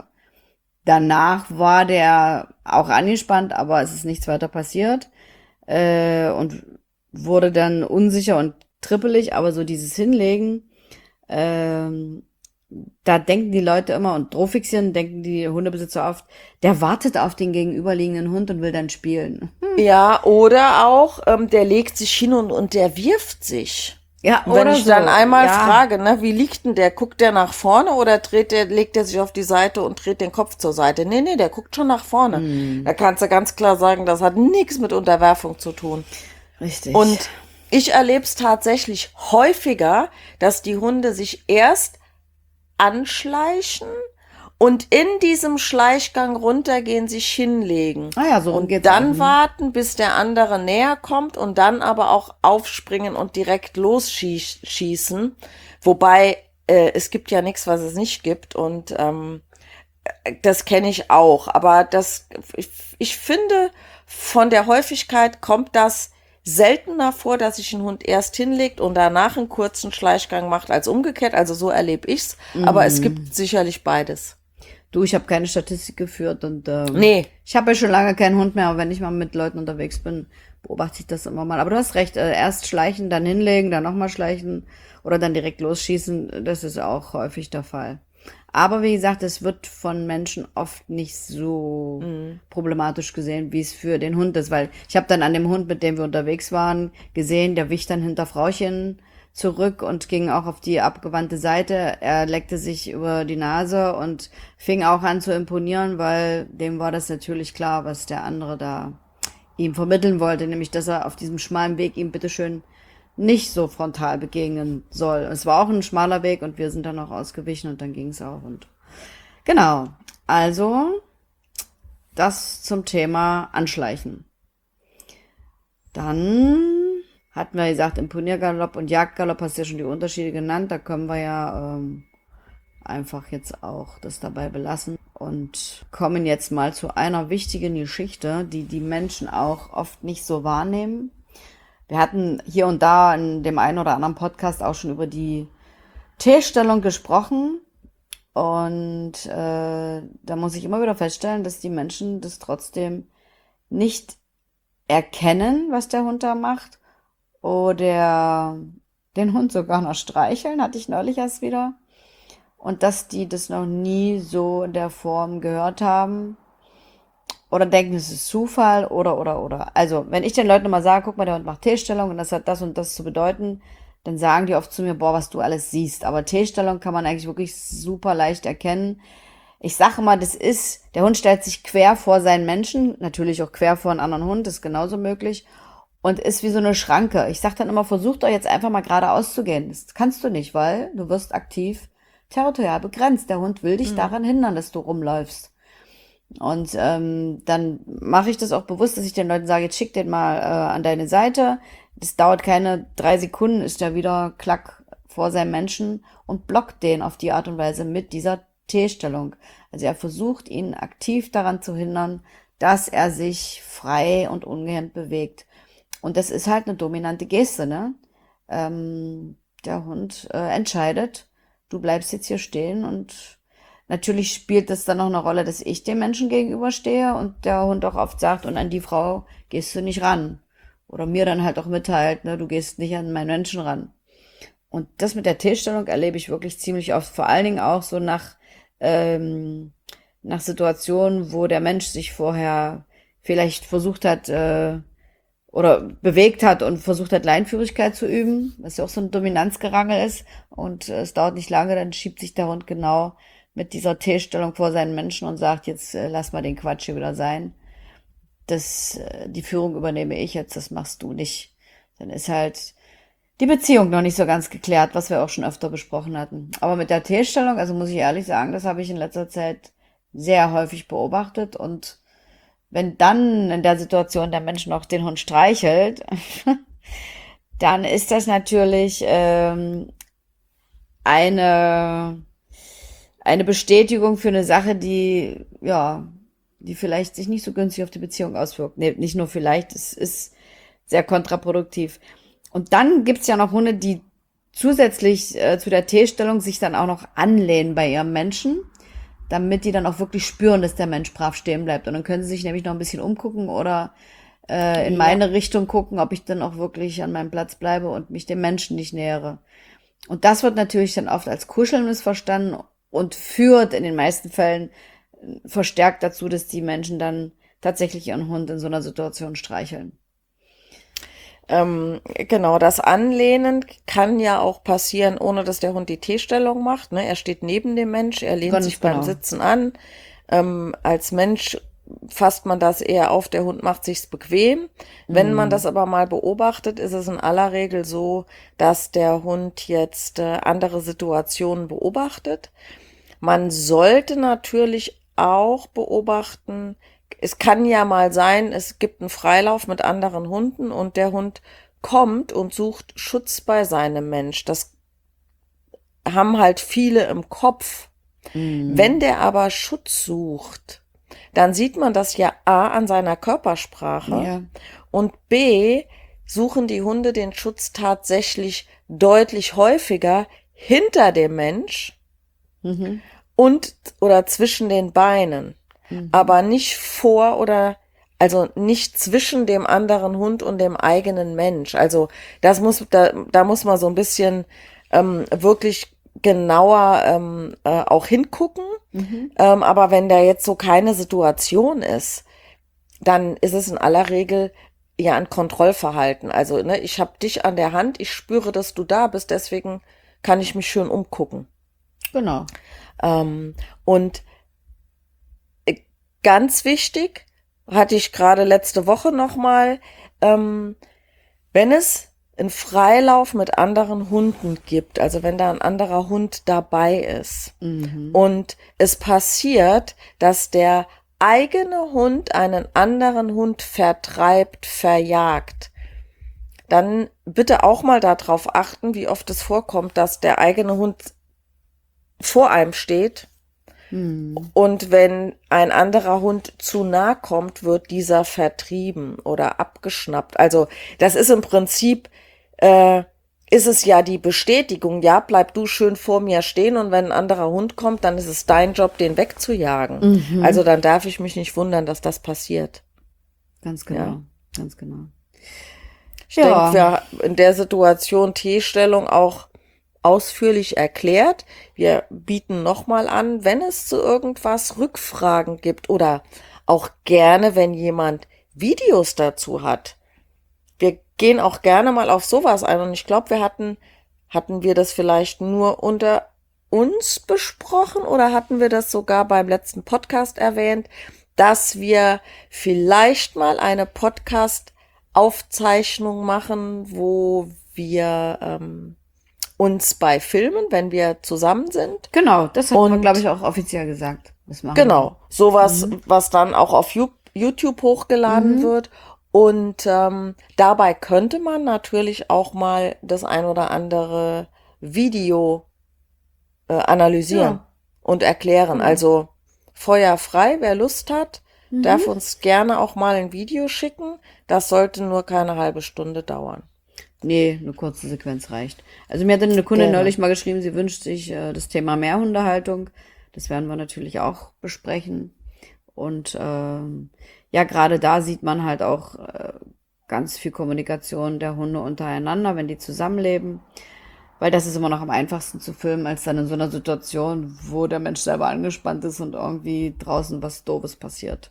Speaker 2: Danach war der auch angespannt, aber es ist nichts weiter passiert äh, und wurde dann unsicher und trippelig, aber so dieses Hinlegen, ähm, da denken die Leute immer und Drohfixieren denken die Hundebesitzer oft, der wartet auf den gegenüberliegenden Hund und will dann spielen.
Speaker 3: Ja, oder auch, ähm, der legt sich hin und, und der wirft sich.
Speaker 2: Ja,
Speaker 3: Und wenn
Speaker 2: oder
Speaker 3: ich
Speaker 2: so.
Speaker 3: dann einmal
Speaker 2: ja.
Speaker 3: frage, ne, wie liegt denn der? Guckt der nach vorne oder dreht der, legt er sich auf die Seite und dreht den Kopf zur Seite? Nee, nee, der guckt schon nach vorne.
Speaker 2: Hm.
Speaker 3: Da kannst du ganz klar sagen, das hat nichts mit Unterwerfung zu tun.
Speaker 2: Richtig.
Speaker 3: Und ich erlebe es tatsächlich häufiger, dass die Hunde sich erst anschleichen und in diesem Schleichgang runtergehen, sich hinlegen.
Speaker 2: Ah ja, so
Speaker 3: Und
Speaker 2: geht's
Speaker 3: dann
Speaker 2: auch, ne?
Speaker 3: warten, bis der andere näher kommt und dann aber auch aufspringen und direkt losschießen. Wobei äh, es gibt ja nichts, was es nicht gibt. Und ähm, Das kenne ich auch, aber das, ich, ich finde, von der Häufigkeit kommt das seltener vor, dass sich ein Hund erst hinlegt und danach einen kurzen Schleichgang macht, als umgekehrt. Also so erlebe ich's. Aber es gibt sicherlich beides.
Speaker 2: Du, ich habe keine Statistik geführt und ähm,
Speaker 3: Nee.
Speaker 2: ich habe ja schon lange keinen Hund mehr, aber wenn ich mal mit Leuten unterwegs bin, beobachte ich das immer mal. Aber du hast recht, äh, erst schleichen, dann hinlegen, dann nochmal schleichen oder dann direkt losschießen, das ist auch häufig der Fall. Aber wie gesagt, es wird von Menschen oft nicht so problematisch gesehen, wie es für den Hund ist, weil ich habe dann an dem Hund, mit dem wir unterwegs waren, gesehen, der wich dann hinter Frauchen zurück und ging auch auf die abgewandte Seite. Er leckte sich über die Nase und fing auch an zu imponieren, weil dem war das natürlich klar, was der andere da ihm vermitteln wollte, nämlich, dass er auf diesem schmalen Weg ihm bitteschön nicht so frontal begegnen soll. Es war auch ein schmaler Weg und wir sind dann auch ausgewichen und dann ging es auch. Und genau, also das zum Thema Anschleichen. Dann hatten wir gesagt, Imponiergalopp und Jagdgalopp, hast ja schon die Unterschiede genannt. Da können wir ja ähm, einfach jetzt auch das dabei belassen und kommen jetzt mal zu einer wichtigen Geschichte, die die Menschen auch oft nicht so wahrnehmen. Wir hatten hier und da in dem einen oder anderen Podcast auch schon über die T-Stellung gesprochen und äh, da muss ich immer wieder feststellen, dass die Menschen das trotzdem nicht erkennen, was der Hund da macht oder den Hund sogar noch streicheln, hatte ich neulich erst wieder. Und dass die das noch nie so in der Form gehört haben. Oder denken, es ist Zufall oder, oder, oder. Also, wenn ich den Leuten immer sage, guck mal, der Hund macht T-Stellung und das hat das und das zu bedeuten, dann sagen die oft zu mir, boah, was du alles siehst. Aber T-Stellung kann man eigentlich wirklich super leicht erkennen. Ich sage mal, das ist, der Hund stellt sich quer vor seinen Menschen, natürlich auch quer vor einen anderen Hund, ist genauso möglich. Und ist wie so eine Schranke. Ich sage dann immer, versuch doch jetzt einfach mal geradeaus zu gehen. Das kannst du nicht, weil du wirst aktiv territorial begrenzt. Der Hund will dich
Speaker 3: Mhm.
Speaker 2: daran hindern, dass du rumläufst. Und ähm, dann mache ich das auch bewusst, dass ich den Leuten sage, jetzt schick den mal äh, an deine Seite. Das dauert keine drei Sekunden, ist er wieder klack vor seinem Menschen und blockt den auf die Art und Weise mit dieser T-Stellung. Also er versucht, ihn aktiv daran zu hindern, dass er sich frei und ungehemmt bewegt. Und das ist halt eine dominante Geste, ne? Ähm, der Hund äh, entscheidet, du bleibst jetzt hier stehen und natürlich spielt das dann noch eine Rolle, dass ich dem Menschen gegenüberstehe und der Hund auch oft sagt, und an die Frau gehst du nicht ran. Oder mir dann halt auch mitteilt, ne, du gehst nicht an meinen Menschen ran. Und das mit der T-Stellung erlebe ich wirklich ziemlich oft, vor allen Dingen auch so nach, ähm, nach Situationen, wo der Mensch sich vorher vielleicht versucht hat, äh, oder bewegt hat und versucht hat, Leinführigkeit zu üben, was ja auch so ein Dominanzgerangel ist. Und äh, es dauert nicht lange, dann schiebt sich der Hund genau mit dieser T-Stellung vor seinen Menschen und sagt, jetzt äh, lass mal den Quatsch hier wieder sein. Das, äh, die Führung übernehme ich jetzt, das machst du nicht. Dann ist halt die Beziehung noch nicht so ganz geklärt, was wir auch schon öfter besprochen hatten. Aber mit der T-Stellung, also muss ich ehrlich sagen, das habe ich in letzter Zeit sehr häufig beobachtet. Und wenn dann in der Situation der Mensch noch den Hund streichelt, dann ist das natürlich ähm, eine eine Bestätigung für eine Sache, die, ja, die vielleicht sich nicht so günstig auf die Beziehung auswirkt. Nee, nicht nur vielleicht, es ist sehr kontraproduktiv. Und dann gibt's ja noch Hunde, die zusätzlich äh, zu der T-Stellung sich dann auch noch anlehnen bei ihrem Menschen, damit die dann auch wirklich spüren, dass der Mensch brav stehen bleibt. Und dann können sie sich nämlich noch ein bisschen umgucken oder äh, in
Speaker 3: Ja.
Speaker 2: meine Richtung gucken, ob ich dann auch wirklich an meinem Platz bleibe und mich dem Menschen nicht nähere. Und das wird natürlich dann oft als Kuscheln missverstanden und führt in den meisten Fällen verstärkt dazu, dass die Menschen dann tatsächlich ihren Hund in so einer Situation streicheln.
Speaker 3: Ähm, genau, das Anlehnen kann ja auch passieren, ohne dass der Hund die T-Stellung macht. Ne? Er steht neben dem Mensch, er lehnt
Speaker 2: Ganz
Speaker 3: sich beim
Speaker 2: genau.
Speaker 3: Sitzen an. Ähm, als Mensch fasst man das eher auf, der Hund macht sich's bequem. Wenn man das aber mal beobachtet, ist es in aller Regel so, dass der Hund jetzt äh, andere Situationen beobachtet. Man sollte natürlich auch beobachten, es kann ja mal sein, es gibt einen Freilauf mit anderen Hunden und der Hund kommt und sucht Schutz bei seinem Mensch. Das haben halt viele im Kopf.
Speaker 2: Mhm.
Speaker 3: Wenn der aber Schutz sucht, dann sieht man das ja A an seiner Körpersprache
Speaker 2: Ja.
Speaker 3: und B suchen die Hunde den Schutz tatsächlich deutlich häufiger hinter dem Mensch
Speaker 2: Mhm.
Speaker 3: und oder zwischen den Beinen,
Speaker 2: Mhm.
Speaker 3: aber nicht vor oder also nicht zwischen dem anderen Hund und dem eigenen Mensch. Also das muss da, da muss man so ein bisschen ähm, wirklich genauer ähm, äh, auch hingucken.
Speaker 2: Mhm.
Speaker 3: Ähm, aber wenn da jetzt so keine Situation ist, dann ist es in aller Regel ja ein Kontrollverhalten. Also ne, ich habe dich an der Hand, ich spüre, dass du da bist, deswegen kann ich mich schön umgucken.
Speaker 2: Genau.
Speaker 3: Ähm, und äh, ganz wichtig, hatte ich gerade letzte Woche nochmal, ähm, wenn es einen Freilauf mit anderen Hunden gibt, also wenn da ein anderer Hund dabei ist
Speaker 2: Mhm.
Speaker 3: und es passiert, dass der eigene Hund einen anderen Hund vertreibt, verjagt, dann bitte auch mal darauf achten, wie oft es vorkommt, dass der eigene Hund vor einem steht
Speaker 2: Mhm.
Speaker 3: und wenn ein anderer Hund zu nah kommt, wird dieser vertrieben oder abgeschnappt. Also das ist im Prinzip, äh, ist es ja die Bestätigung, ja, bleib du schön vor mir stehen und wenn ein anderer Hund kommt, dann ist es dein Job, den wegzujagen.
Speaker 2: Mhm.
Speaker 3: Also dann darf ich mich nicht wundern, dass das passiert.
Speaker 2: Ganz genau.
Speaker 3: Ja.
Speaker 2: Ganz genau.
Speaker 3: Ich
Speaker 2: Ja.
Speaker 3: denke, wir in der Situation T-Stellung auch ausführlich erklärt. Wir bieten nochmal an, wenn es zu irgendwas Rückfragen gibt oder auch gerne, wenn jemand Videos dazu hat. Wir gehen auch gerne mal auf sowas ein und ich glaube, wir hatten, hatten wir das vielleicht nur unter uns besprochen oder hatten wir das sogar beim letzten Podcast erwähnt, dass wir vielleicht mal eine Podcast-Aufzeichnung machen, wo wir ähm, uns bei Filmen, wenn wir zusammen sind.
Speaker 2: Genau, das hat man,
Speaker 3: Und-
Speaker 2: glaube ich, auch offiziell gesagt. Das machen
Speaker 3: Genau, sowas,
Speaker 2: Mhm.
Speaker 3: was dann auch auf Ju- YouTube hochgeladen
Speaker 2: Mhm.
Speaker 3: wird. Und ähm, dabei könnte man natürlich auch mal das ein oder andere Video äh, analysieren
Speaker 2: Ja.
Speaker 3: und erklären.
Speaker 2: Genau.
Speaker 3: Also feuerfrei, wer Lust hat,
Speaker 2: Mhm.
Speaker 3: darf uns gerne auch mal ein Video schicken. Das sollte nur keine halbe Stunde dauern.
Speaker 2: Nee, eine kurze Sequenz reicht. Also mir hat eine Kundin
Speaker 3: Gerne.
Speaker 2: neulich mal geschrieben, sie wünscht sich äh, das Thema Mehrhundehaltung. Das werden wir natürlich auch besprechen. Und ähm, ja, gerade da sieht man halt auch äh, ganz viel Kommunikation der Hunde untereinander, wenn die zusammenleben. Weil das ist immer noch am einfachsten zu filmen, als dann in so einer Situation, wo der Mensch selber angespannt ist und irgendwie draußen was Doofes passiert.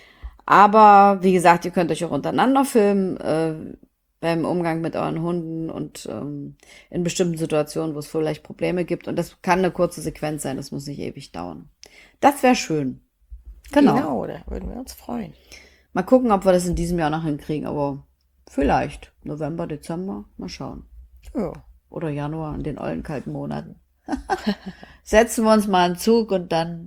Speaker 2: Aber wie gesagt, ihr könnt euch auch untereinander filmen, äh, beim Umgang mit euren Hunden und ähm, in bestimmten Situationen, wo es vielleicht Probleme gibt. Und das kann eine kurze Sequenz sein, das muss nicht ewig dauern. Das wäre schön. Genau.
Speaker 3: Genau, da würden wir uns freuen.
Speaker 2: Mal gucken, ob wir das in diesem Jahr noch hinkriegen, aber vielleicht. November, Dezember, mal schauen.
Speaker 3: Ja.
Speaker 2: Oder Januar, in den ollen kalten Monaten. Setzen wir uns mal einen Zug und dann.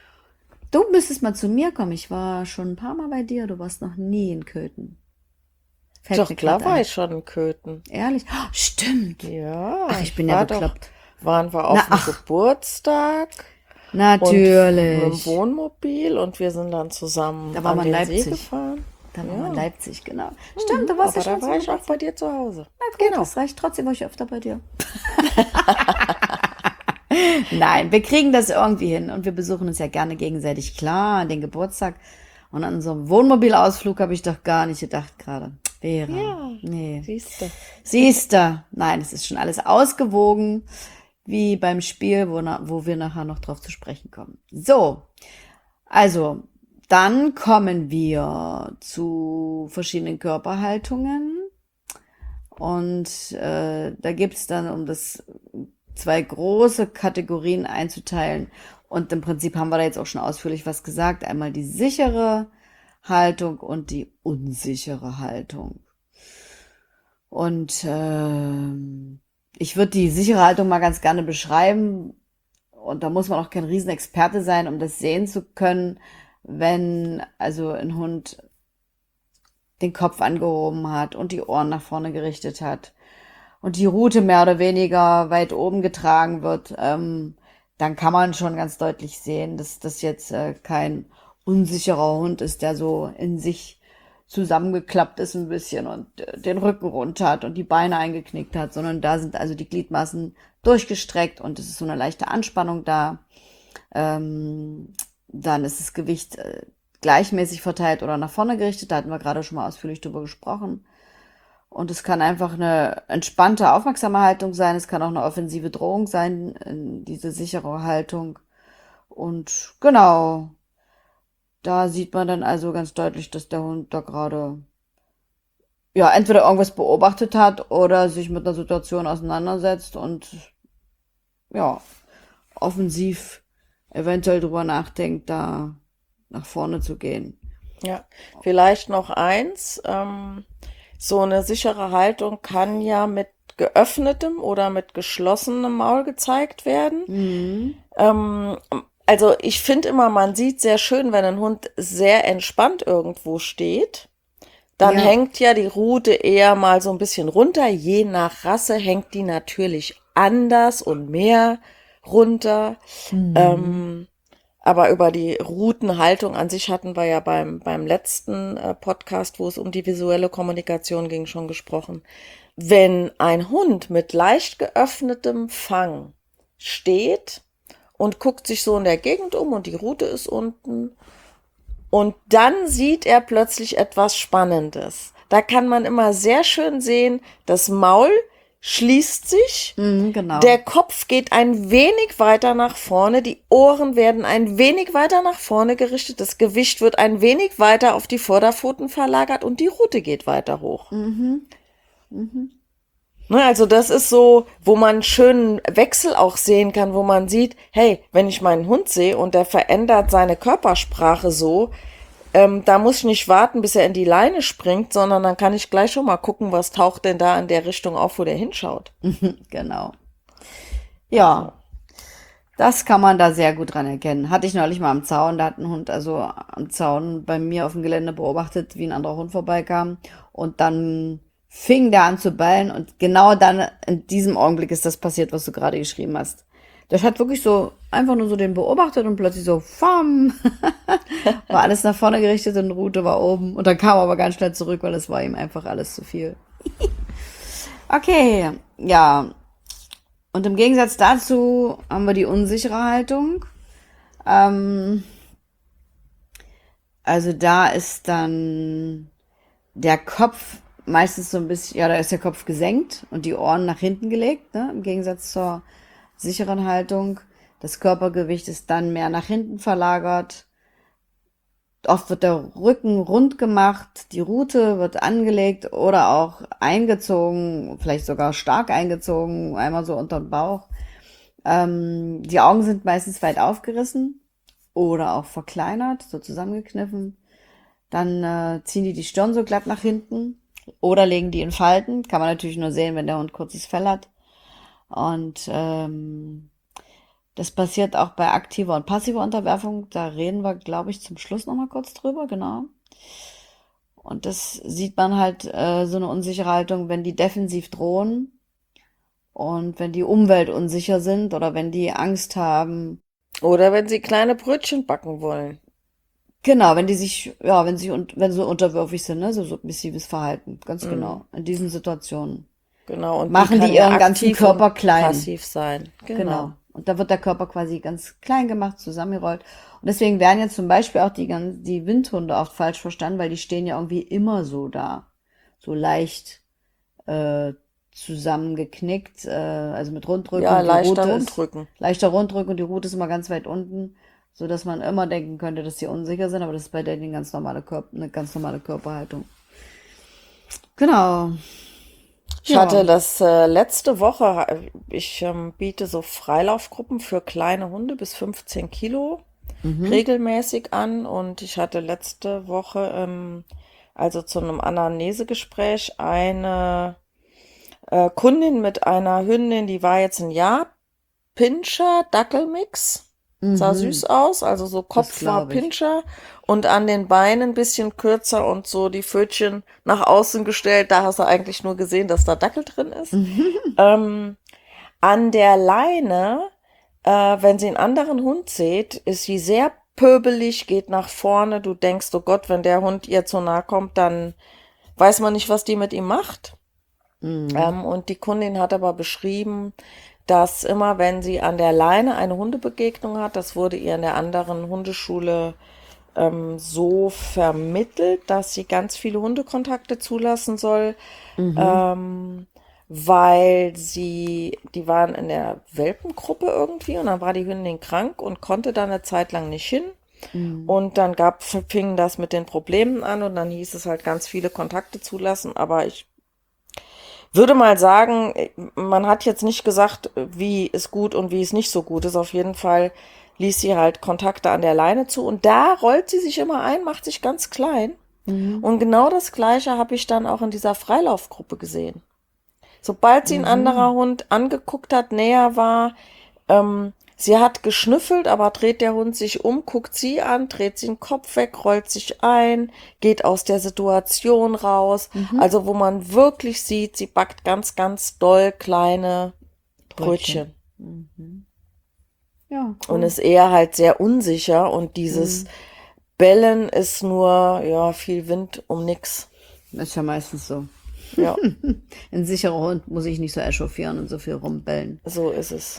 Speaker 2: Du müsstest mal zu mir kommen. Ich war schon ein paar Mal bei dir. Du warst noch nie in Köthen. Fällt
Speaker 3: Doch,
Speaker 2: mir
Speaker 3: klar
Speaker 2: grad
Speaker 3: war
Speaker 2: ein.
Speaker 3: ich schon in Köthen.
Speaker 2: Ehrlich? Oh, stimmt.
Speaker 3: Ja.
Speaker 2: Ach, ich bin
Speaker 3: war
Speaker 2: ja
Speaker 3: doch-
Speaker 2: bekloppt.
Speaker 3: Waren wir auf
Speaker 2: Na,
Speaker 3: dem
Speaker 2: ach.
Speaker 3: Geburtstag und mit dem
Speaker 2: Natürlich.
Speaker 3: Wohnmobil und wir sind dann zusammen
Speaker 2: Da war
Speaker 3: an
Speaker 2: man in
Speaker 3: den See
Speaker 2: Leipzig.
Speaker 3: gefahren.
Speaker 2: Da war
Speaker 3: Ja.
Speaker 2: man in Leipzig, genau. Stimmt, du warst
Speaker 3: Aber
Speaker 2: ja schon
Speaker 3: da
Speaker 2: so
Speaker 3: war ich auch bei dir zu Hause.
Speaker 2: Genau. Das reicht trotzdem, war ich öfter bei dir. Nein, wir kriegen das irgendwie hin und wir besuchen uns ja gerne gegenseitig. Klar, an den Geburtstag und an so einem Wohnmobilausflug habe ich doch gar nicht gedacht gerade. Vera.
Speaker 3: Ja.
Speaker 2: Nee.
Speaker 3: Siehst du.
Speaker 2: Siehste. Nein, es ist schon alles ausgewogen, wie beim Spiel, wo, na, wo wir nachher noch drauf zu sprechen kommen. So, also, dann kommen wir zu verschiedenen Körperhaltungen. Und äh, da gibt's dann, um das zwei große Kategorien einzuteilen. Und im Prinzip haben wir da jetzt auch schon ausführlich was gesagt. Einmal die sichere Haltung und die unsichere Haltung. Und ähm, ich würde die sichere Haltung mal ganz gerne beschreiben. Und da muss man auch kein Riesenexperte sein, um das sehen zu können, wenn also ein Hund den Kopf angehoben hat und die Ohren nach vorne gerichtet hat und die Rute mehr oder weniger weit oben getragen wird, ähm, dann kann man schon ganz deutlich sehen, dass das jetzt äh, kein unsicherer Hund ist, der so in sich zusammengeklappt ist ein bisschen und äh, den Rücken runter hat und die Beine eingeknickt hat, sondern da sind also die Gliedmaßen durchgestreckt und es ist so eine leichte Anspannung da. Ähm, dann ist das Gewicht äh, gleichmäßig verteilt oder nach vorne gerichtet. Da hatten wir gerade schon mal ausführlich drüber gesprochen. Und es kann einfach eine entspannte, aufmerksame Haltung sein. Es kann auch eine offensive Drohung sein, in diese sichere Haltung. Und genau, da sieht man dann also ganz deutlich, dass der Hund da gerade, ja, entweder irgendwas beobachtet hat oder sich mit einer Situation auseinandersetzt und, ja, offensiv eventuell drüber nachdenkt, da nach vorne zu gehen.
Speaker 3: Ja, vielleicht noch eins. Ähm, so eine sichere Haltung kann ja mit geöffnetem oder mit geschlossenem Maul gezeigt werden.
Speaker 2: Mhm.
Speaker 3: Ähm, also ich finde immer, man sieht sehr schön, wenn ein Hund sehr entspannt irgendwo steht. Dann
Speaker 2: Ja.
Speaker 3: hängt ja die Rute eher mal so ein bisschen runter. Je nach Rasse hängt die natürlich anders und mehr runter.
Speaker 2: Mhm.
Speaker 3: Ähm, aber über die Rutenhaltung an sich hatten wir ja beim, beim letzten äh, Podcast, wo es um die visuelle Kommunikation ging, schon gesprochen. Wenn ein Hund mit leicht geöffnetem Fang steht und guckt sich so in der Gegend um und die Rute ist unten und dann sieht er plötzlich etwas Spannendes. Da kann man immer sehr schön sehen, das Maul schließt sich,
Speaker 2: Mhm, genau.
Speaker 3: der Kopf geht ein wenig weiter nach vorne, die Ohren werden ein wenig weiter nach vorne gerichtet, das Gewicht wird ein wenig weiter auf die Vorderpfoten verlagert und die Rute geht weiter hoch.
Speaker 2: Mhm. Mhm.
Speaker 3: Ne, also das ist so, wo man einen schönen Wechsel auch sehen kann, wo man sieht, hey, wenn ich meinen Hund sehe und der verändert seine Körpersprache so, ähm, da muss ich nicht warten, bis er in die Leine springt, sondern dann kann ich gleich schon mal gucken, was taucht denn da in der Richtung auf, wo der hinschaut.
Speaker 2: Genau. Ja, das kann man da sehr gut dran erkennen. Hatte ich neulich mal am Zaun, da hat ein Hund also am Zaun bei mir auf dem Gelände beobachtet, wie ein anderer Hund vorbeikam und dann fing der an zu bellen und genau dann in diesem Augenblick ist das passiert, was du gerade geschrieben hast. Der hat wirklich so einfach nur so den beobachtet und plötzlich so, fam, war alles nach vorne gerichtet und die Rute war oben und dann kam er aber ganz schnell zurück, weil es war ihm einfach alles zu viel. Okay, ja. Und im Gegensatz dazu haben wir die unsichere Haltung. Ähm, also da ist dann der Kopf meistens so ein bisschen, ja, da ist der Kopf gesenkt und die Ohren nach hinten gelegt, ne? Im Gegensatz zur sicheren Haltung. Das Körpergewicht ist dann mehr nach hinten verlagert. Oft wird der Rücken rund gemacht, die Rute wird angelegt oder auch eingezogen, vielleicht sogar stark eingezogen, einmal so unter den Bauch. Ähm, die Augen sind meistens weit aufgerissen oder auch verkleinert, so zusammengekniffen. Dann äh, ziehen die die Stirn so glatt nach hinten oder legen die in Falten. Kann man natürlich nur sehen, wenn der Hund kurzes Fell hat. Und ähm, das passiert auch bei aktiver und passiver Unterwerfung. Da reden wir, glaube ich, zum Schluss nochmal kurz drüber, genau. Und das sieht man halt, äh, so eine unsichere Haltung, wenn die defensiv drohen und wenn die Umwelt unsicher sind oder wenn die Angst haben.
Speaker 3: Oder wenn sie kleine Brötchen backen wollen.
Speaker 2: Genau, wenn die sich, ja, wenn sie und wenn sie unterwürfig sind, ne, so submissives Verhalten, ganz
Speaker 3: Mhm.
Speaker 2: genau, in diesen Situationen.
Speaker 3: Genau, und
Speaker 2: Machen
Speaker 3: kann
Speaker 2: die
Speaker 3: ja
Speaker 2: ihren ganzen
Speaker 3: aktiv
Speaker 2: Körper
Speaker 3: und
Speaker 2: klein.
Speaker 3: passiv sein.
Speaker 2: Genau.
Speaker 3: Genau.
Speaker 2: Und da wird der Körper quasi ganz klein gemacht, zusammengerollt. Und deswegen werden jetzt zum Beispiel auch die, ganz, die Windhunde oft falsch verstanden, weil die stehen ja irgendwie immer so da. So leicht äh, zusammengeknickt, äh, also mit Rundrücken.
Speaker 3: Ja,
Speaker 2: Die
Speaker 3: leichter
Speaker 2: Rute ist,
Speaker 3: Rundrücken.
Speaker 2: leichter Rundrücken und die Rute ist immer ganz weit unten, so dass man immer denken könnte, dass sie unsicher sind, aber das ist bei denen eine ganz normale Körper, eine ganz normale Körperhaltung. Genau.
Speaker 3: Ich
Speaker 2: Ja.
Speaker 3: hatte das äh, letzte Woche, äh, ich ähm, biete so Freilaufgruppen für kleine Hunde bis fünfzehn Kilo
Speaker 2: Mhm.
Speaker 3: regelmäßig an und ich hatte letzte Woche, ähm, also zu einem Anamnesegespräch, eine äh, Kundin mit einer Hündin, die war jetzt ein Jahr, Pinscher, Dackelmix, sah
Speaker 2: Mhm.
Speaker 3: süß aus, also so Kopf war
Speaker 2: glaub ich.
Speaker 3: Pinscher und an den Beinen ein bisschen kürzer und so die Pfötchen nach außen gestellt, da hast du eigentlich nur gesehen, dass da Dackel drin ist. Ähm, an der Leine Äh, wenn sie einen anderen Hund sieht, ist sie sehr pöbelig, geht nach vorne. Du denkst, oh Gott, wenn der Hund ihr zu nahe kommt, dann weiß man nicht, was die mit ihm macht.
Speaker 2: Mhm.
Speaker 3: Ähm, und die Kundin hat aber beschrieben, dass immer, wenn sie an der Leine eine Hundebegegnung hat, das wurde ihr in der anderen Hundeschule ähm, so vermittelt, dass sie ganz viele Hundekontakte zulassen soll,
Speaker 2: Mhm.
Speaker 3: ähm, weil sie, die waren in der Welpengruppe irgendwie und dann war die Hündin krank und konnte da eine Zeit lang nicht hin.
Speaker 2: Mhm.
Speaker 3: Und dann gab, fing das mit den Problemen an und dann hieß es halt ganz viele Kontakte zulassen, aber ich würde mal sagen, man hat jetzt nicht gesagt, wie ist gut und wie ist nicht so gut ist. Auf jeden Fall ließ sie halt Kontakte an der Leine zu und da rollt sie sich immer ein, macht sich ganz klein.
Speaker 2: Mhm.
Speaker 3: Und genau das Gleiche habe ich dann auch in dieser Freilaufgruppe gesehen. Sobald sie ein anderer
Speaker 2: Mhm.
Speaker 3: Hund angeguckt hat, näher war, ähm, sie hat geschnüffelt, aber dreht der Hund sich um, guckt sie an, dreht sie den Kopf weg, rollt sich ein, geht aus der Situation raus.
Speaker 2: Mhm.
Speaker 3: Also wo man wirklich sieht, sie backt ganz, ganz doll kleine
Speaker 2: Brötchen.
Speaker 3: Brötchen
Speaker 2: Mhm. Ja,
Speaker 3: und
Speaker 2: cool.
Speaker 3: ist eher halt sehr unsicher und dieses
Speaker 2: Mhm.
Speaker 3: Bellen ist nur, ja, viel Wind um nix.
Speaker 2: Das ist ja meistens so.
Speaker 3: Ja,
Speaker 2: Ein sicherer Hund muss ich nicht so echauffieren und so viel rumbellen.
Speaker 3: so ist es.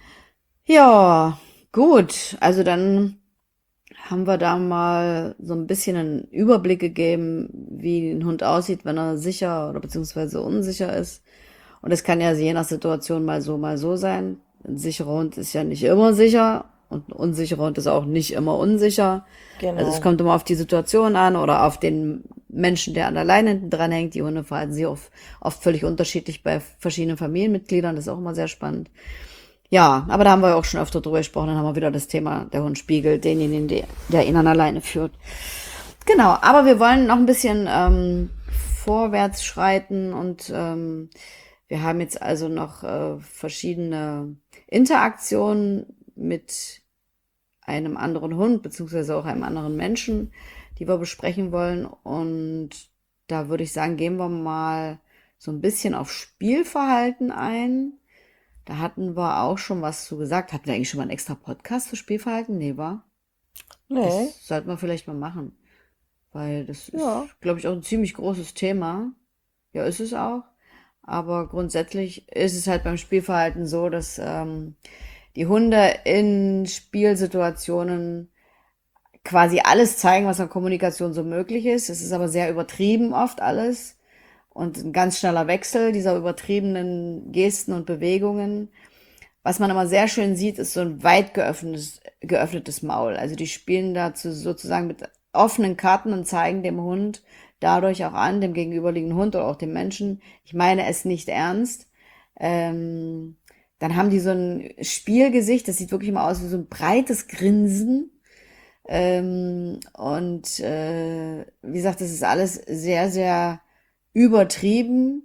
Speaker 2: Ja, gut. Also dann haben wir da mal so ein bisschen einen Überblick gegeben, wie ein Hund aussieht, wenn er sicher oder beziehungsweise unsicher ist. Und es kann ja je nach Situation mal so, mal so sein. Ein sicherer Hund ist ja nicht immer sicher und ein unsicherer Hund ist auch nicht immer unsicher. Also es
Speaker 3: Genau.
Speaker 2: kommt immer auf die Situation an oder auf den Menschen, der an der Leine hinten dran hängt. Die Hunde verhalten sich oft, oft völlig unterschiedlich bei verschiedenen Familienmitgliedern. Das ist auch immer sehr spannend. Ja, aber da haben wir auch schon öfter drüber gesprochen. Dann haben wir wieder das Thema, der Hund spiegelt denjenigen, der, der ihn an der Leine führt. Genau, aber wir wollen noch ein bisschen ähm, vorwärts schreiten und ähm, wir haben jetzt also noch äh, verschiedene Interaktionen mit einem anderen Hund, beziehungsweise auch einem anderen Menschen, die wir besprechen wollen. Und da würde ich sagen, gehen wir mal so ein bisschen auf Spielverhalten ein. Da hatten wir auch schon was zu gesagt. Hatten wir eigentlich schon mal einen extra Podcast zu Spielverhalten? Nee, war?
Speaker 3: Nee,
Speaker 2: Das sollten wir vielleicht mal machen. Weil das
Speaker 3: ja.
Speaker 2: ist, glaube ich, auch ein ziemlich großes Thema. Ja, ist es auch. Aber grundsätzlich ist es halt beim Spielverhalten so, dass ähm, die Hunde in Spielsituationen quasi alles zeigen, was an Kommunikation so möglich ist. Es ist aber sehr übertrieben oft alles und ein ganz schneller Wechsel dieser übertriebenen Gesten und Bewegungen. Was man immer sehr schön sieht, ist so ein weit geöffnetes, geöffnetes Maul. Also die spielen dazu sozusagen mit offenen Karten und zeigen dem Hund dadurch auch an, dem gegenüberliegenden Hund oder auch dem Menschen, ich meine es nicht ernst. Ähm, dann haben die so ein Spielgesicht, das sieht wirklich immer aus wie so ein breites Grinsen. Ähm, und äh, wie gesagt, das ist alles sehr, sehr übertrieben.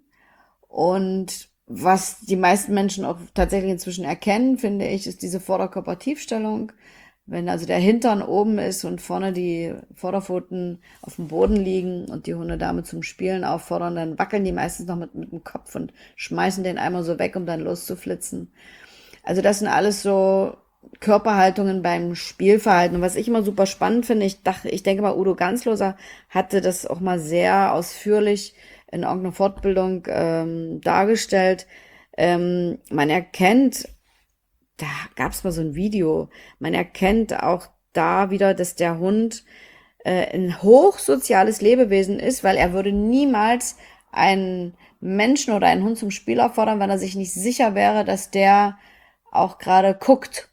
Speaker 2: Und was die meisten Menschen auch tatsächlich inzwischen erkennen, finde ich, ist diese Vorderkörpertiefstellung. Wenn also der Hintern oben ist und vorne die Vorderpfoten auf dem Boden liegen und die Hunde damit zum Spielen auffordern, dann wackeln die meistens noch mit, mit dem Kopf und schmeißen den einmal so weg, um dann loszuflitzen. Also das sind alles so Körperhaltungen beim Spielverhalten. Und was ich immer super spannend finde, ich dachte, ich denke mal, Udo Ganzloser hatte das auch mal sehr ausführlich in irgendeiner Fortbildung ähm, dargestellt. Ähm, man erkennt, da gab es mal so ein Video, man erkennt auch da wieder, dass der Hund äh, ein hochsoziales Lebewesen ist, weil er würde niemals einen Menschen oder einen Hund zum Spiel auffordern, wenn er sich nicht sicher wäre, dass der auch gerade guckt.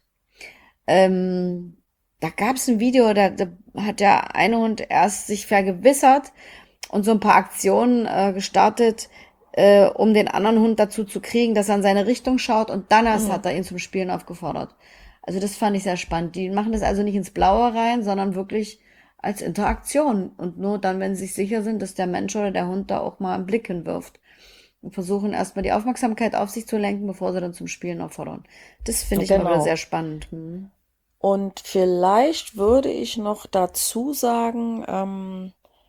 Speaker 2: Ähm, da gab es ein Video, da, da hat der eine Hund erst sich vergewissert und so ein paar Aktionen äh, gestartet, äh, um den anderen Hund dazu zu kriegen, dass er in seine Richtung schaut und dann erst
Speaker 3: Mhm.
Speaker 2: hat er ihn zum Spielen aufgefordert. Also das fand ich sehr spannend. Die machen das also nicht ins Blaue rein, sondern wirklich als Interaktion und nur dann, wenn sie sich sicher sind, dass der Mensch oder der Hund da auch mal einen Blick hinwirft und versuchen erstmal die Aufmerksamkeit auf sich zu lenken, bevor sie dann zum Spielen auffordern. Das finde ich immer wieder sehr
Speaker 3: Genau.
Speaker 2: spannend. Hm.
Speaker 3: Und vielleicht würde ich noch dazu sagen, ähm,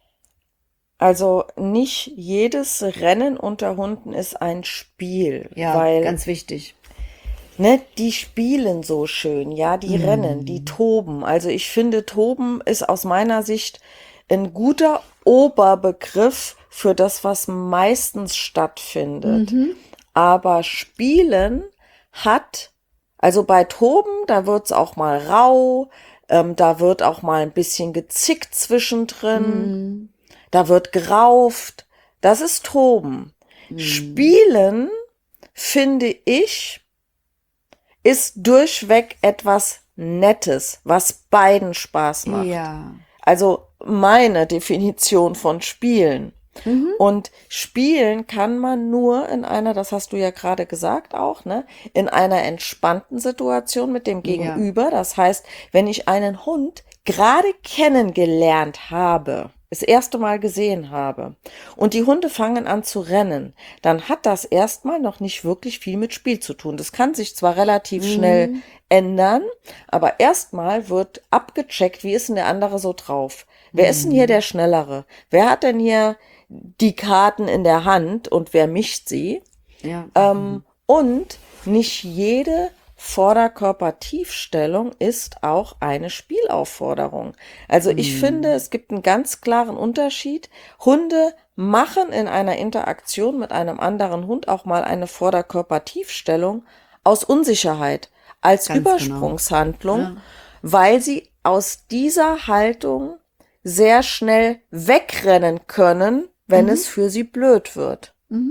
Speaker 3: also nicht jedes Rennen unter Hunden ist ein Spiel,
Speaker 2: Ja,
Speaker 3: weil
Speaker 2: ganz wichtig.
Speaker 3: ne, die spielen so schön, ja, die rennen, die toben. Also ich finde, toben ist aus meiner Sicht ein guter Oberbegriff für das, was meistens stattfindet.
Speaker 2: Mhm.
Speaker 3: Aber Spielen hat, also bei Toben, da wird's auch mal rau, ähm, da wird auch mal ein bisschen gezickt zwischendrin,
Speaker 2: Mhm.
Speaker 3: da wird gerauft. Das ist Toben. Spielen, finde ich, ist durchweg etwas Nettes, was beiden Spaß macht.
Speaker 2: Ja.
Speaker 3: Also meine Definition von Spielen. Und spielen kann man nur in einer, das hast du ja gerade gesagt auch, ne, in einer entspannten Situation mit dem Gegenüber. Das heißt, wenn ich einen Hund gerade kennengelernt habe, das erste Mal gesehen habe und die Hunde fangen an zu rennen, dann hat das erstmal noch nicht wirklich viel mit Spiel zu tun. Das kann sich zwar relativ schnell ändern, aber erstmal wird abgecheckt, wie ist denn der andere so drauf? Wer ist denn hier der Schnellere? Wer hat denn hier die Karten in der Hand und wer mischt sie?
Speaker 2: Ja.
Speaker 3: Ähm, und nicht jede Vorderkörpertiefstellung ist auch eine Spielaufforderung. Also ich finde, es gibt einen ganz klaren Unterschied. Hunde machen in einer Interaktion mit einem anderen Hund auch mal eine Vorderkörpertiefstellung aus Unsicherheit, als
Speaker 2: Ganz genau.
Speaker 3: Übersprungshandlung,
Speaker 2: Ja.
Speaker 3: weil sie aus dieser Haltung sehr schnell wegrennen können, wenn es für sie blöd wird.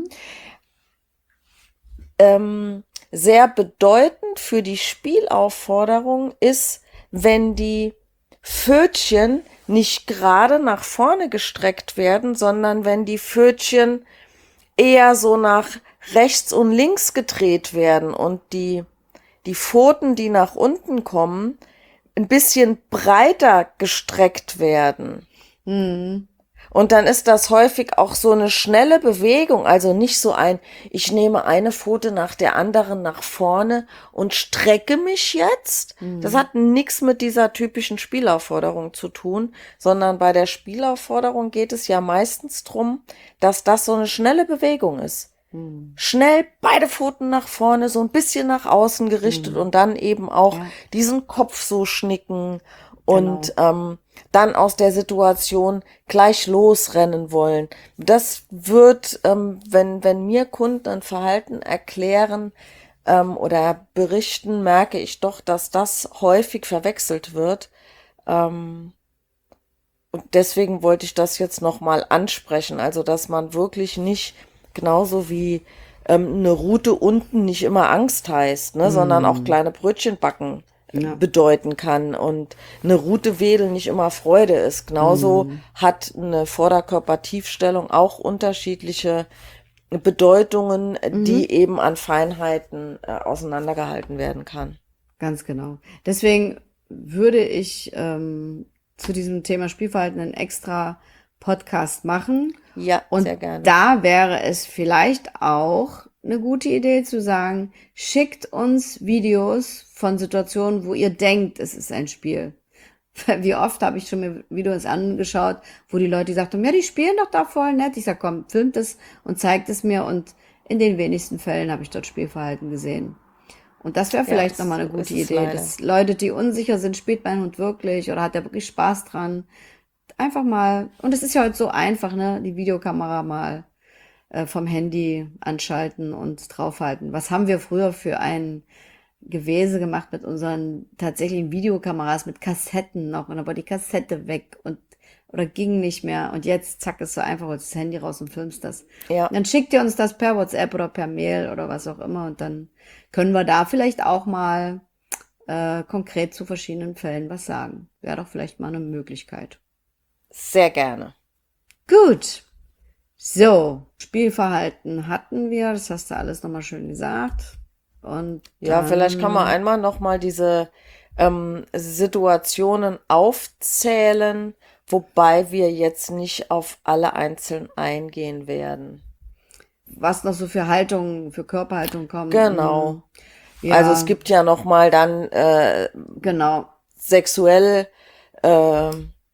Speaker 3: Ähm, sehr bedeutend für die Spielaufforderung ist, wenn die Pfötchen nicht gerade nach vorne gestreckt werden, sondern wenn die Pfötchen eher so nach rechts und links gedreht werden und die, die Pfoten, die nach unten kommen, ein bisschen breiter gestreckt werden. Und dann ist das häufig auch so eine schnelle Bewegung, also nicht so ein, ich nehme eine Pfote nach der anderen nach vorne und strecke mich jetzt. Das hat nichts mit dieser typischen Spielaufforderung zu tun, sondern bei der Spielaufforderung geht es ja meistens drum, dass das so eine schnelle Bewegung ist. Schnell beide Pfoten nach vorne, so ein bisschen nach außen gerichtet und dann eben auch
Speaker 2: Ja.
Speaker 3: diesen Kopf so schnicken und ähm, dann aus der Situation gleich losrennen wollen. Das wird, ähm, wenn, wenn mir Kunden ein Verhalten erklären ähm, oder berichten, merke ich doch, dass das häufig verwechselt wird. Ähm, und deswegen wollte ich das jetzt nochmal ansprechen. Also, dass man wirklich nicht, genauso wie ähm, eine Route unten nicht immer Angst heißt, ne, sondern auch kleine Brötchen backen
Speaker 2: Ja.
Speaker 3: bedeuten kann und eine Route wedeln nicht immer Freude ist. Genauso hat eine Vorderkörpertiefstellung auch unterschiedliche Bedeutungen, die eben an Feinheiten äh, auseinandergehalten werden kann.
Speaker 2: Ganz genau. Deswegen würde ich ähm, zu diesem Thema Spielverhalten einen extra Podcast machen.
Speaker 3: Ja,
Speaker 2: Und
Speaker 3: sehr gerne.
Speaker 2: da wäre es vielleicht auch eine gute Idee zu sagen, schickt uns Videos von Situationen, wo ihr denkt, es ist ein Spiel. Wie oft habe ich schon mir Videos angeschaut, wo die Leute gesagt haben, ja, die spielen doch da voll nett. Ich sag, komm, filmt es und zeigt es mir. Und in den wenigsten Fällen habe ich dort Spielverhalten gesehen. Und das wäre vielleicht
Speaker 3: Ja,
Speaker 2: nochmal eine
Speaker 3: so
Speaker 2: gute
Speaker 3: ist es
Speaker 2: Idee,
Speaker 3: leider.
Speaker 2: dass Leute, die unsicher sind, spielt mein Hund wirklich oder hat er wirklich Spaß dran, einfach mal, und es ist ja heute so einfach, ne, die Videokamera mal äh, vom Handy anschalten und draufhalten. Was haben wir früher für ein Gewese gemacht mit unseren tatsächlichen Videokameras, mit Kassetten noch, und dann war die Kassette weg und oder ging nicht mehr und jetzt zack, ist so einfach, holst das Handy raus und filmst das.
Speaker 3: Ja.
Speaker 2: Dann schickt ihr uns das per WhatsApp oder per Mail oder was auch immer und dann können wir da vielleicht auch mal äh, konkret zu verschiedenen Fällen was sagen. Wäre doch vielleicht mal eine Möglichkeit.
Speaker 3: Sehr gerne.
Speaker 2: Gut. So, Spielverhalten hatten wir, das hast du alles nochmal schön gesagt. Und
Speaker 3: Ja,
Speaker 2: dann,
Speaker 3: vielleicht kann man einmal nochmal diese ähm, Situationen aufzählen, wobei wir jetzt nicht auf alle einzeln eingehen werden.
Speaker 2: was noch so für Haltungen, für Körperhaltung kommen.
Speaker 3: Genau.
Speaker 2: Ja,
Speaker 3: Also es gibt ja nochmal dann äh,
Speaker 2: genau.
Speaker 3: sexuell, äh,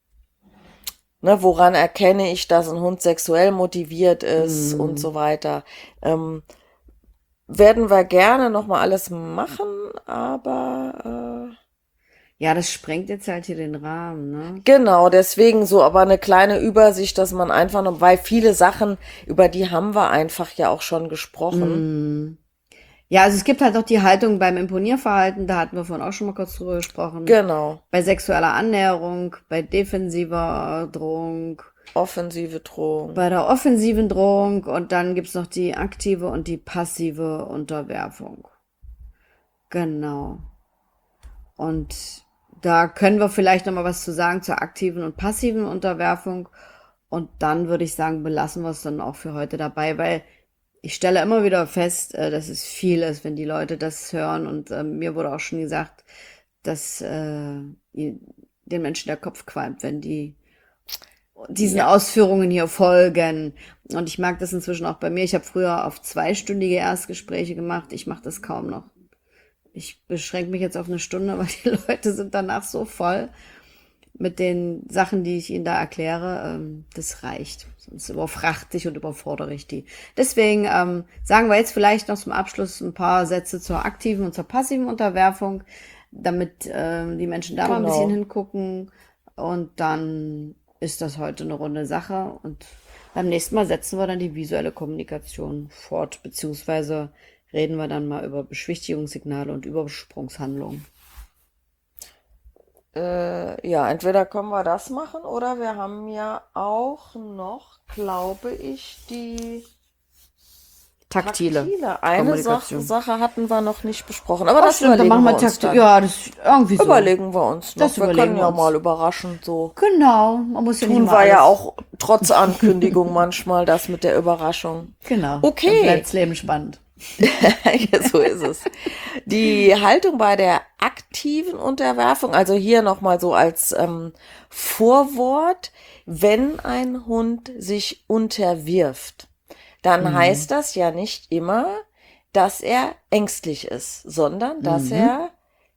Speaker 3: ne, woran erkenne ich, dass ein Hund sexuell motiviert ist und so weiter. Ähm, werden wir gerne nochmal alles machen, aber äh,
Speaker 2: Ja, das sprengt jetzt halt hier den Rahmen, ne?
Speaker 3: genau, deswegen so, aber eine kleine Übersicht, dass man einfach noch, weil viele Sachen, über die haben wir einfach ja auch schon gesprochen.
Speaker 2: Mm. Ja, also es gibt halt noch die Haltung beim Imponierverhalten, da hatten wir vorhin auch schon mal kurz drüber gesprochen.
Speaker 3: Genau,
Speaker 2: Bei sexueller Annäherung, bei defensiver Drohung,
Speaker 3: offensive Drohung.
Speaker 2: bei der offensiven Drohung und dann gibt's noch die aktive und die passive Unterwerfung. Genau. Und da können wir vielleicht noch mal was zu sagen zur aktiven und passiven Unterwerfung. Und dann würde ich sagen, belassen wir es dann auch für heute dabei, weil ich stelle immer wieder fest, äh, dass es viel ist, wenn die Leute das hören. Und äh, mir wurde auch schon gesagt, dass äh, den Menschen der Kopf qualmt, wenn die diesen
Speaker 3: Ja.
Speaker 2: Ausführungen hier folgen. Und ich mag das inzwischen auch bei mir. Ich habe früher auf zweistündige Erstgespräche gemacht. Ich mache das kaum noch. Ich beschränke mich jetzt auf eine Stunde, weil die Leute sind danach so voll mit den Sachen, die ich ihnen da erkläre. Ähm, das reicht. Sonst überfrachte ich und überfordere ich die. Deswegen ähm, sagen wir jetzt vielleicht noch zum Abschluss ein paar Sätze zur aktiven und zur passiven Unterwerfung, damit ähm, die Menschen da mal ein
Speaker 3: Genau.
Speaker 2: bisschen hingucken. Und dann ist das heute eine runde Sache. Und beim nächsten Mal setzen wir dann die visuelle Kommunikation fort, beziehungsweise reden wir dann mal über Beschwichtigungssignale und Übersprungshandlungen.
Speaker 3: Äh, ja, entweder können wir das machen oder wir haben ja auch noch, glaube ich, die
Speaker 2: Taktile,
Speaker 3: Taktile. Eine Sache,
Speaker 2: Kommunikation.
Speaker 3: Sache hatten wir noch nicht besprochen, aber
Speaker 2: Ach,
Speaker 3: das
Speaker 2: stimmt, dann
Speaker 3: überlegen
Speaker 2: machen wir
Speaker 3: wir uns
Speaker 2: Takte.
Speaker 3: dann.
Speaker 2: Ja, das irgendwie so.
Speaker 3: Überlegen wir uns noch.
Speaker 2: Das
Speaker 3: Wir
Speaker 2: überlegen
Speaker 3: können
Speaker 2: wir
Speaker 3: ja
Speaker 2: uns.
Speaker 3: mal überraschend so.
Speaker 2: Genau, man muss ja nicht
Speaker 3: Tun
Speaker 2: mal
Speaker 3: wir ja
Speaker 2: alles-
Speaker 3: auch trotz Ankündigung manchmal das mit der Überraschung.
Speaker 2: Genau.
Speaker 3: Okay.
Speaker 2: Dann bleibt das Leben spannend.
Speaker 3: Ja, so ist es. Die Haltung bei der aktiven Unterwerfung, also hier nochmal so als ähm, Vorwort, wenn ein Hund sich unterwirft, dann heißt das ja nicht immer, dass er ängstlich ist, sondern dass er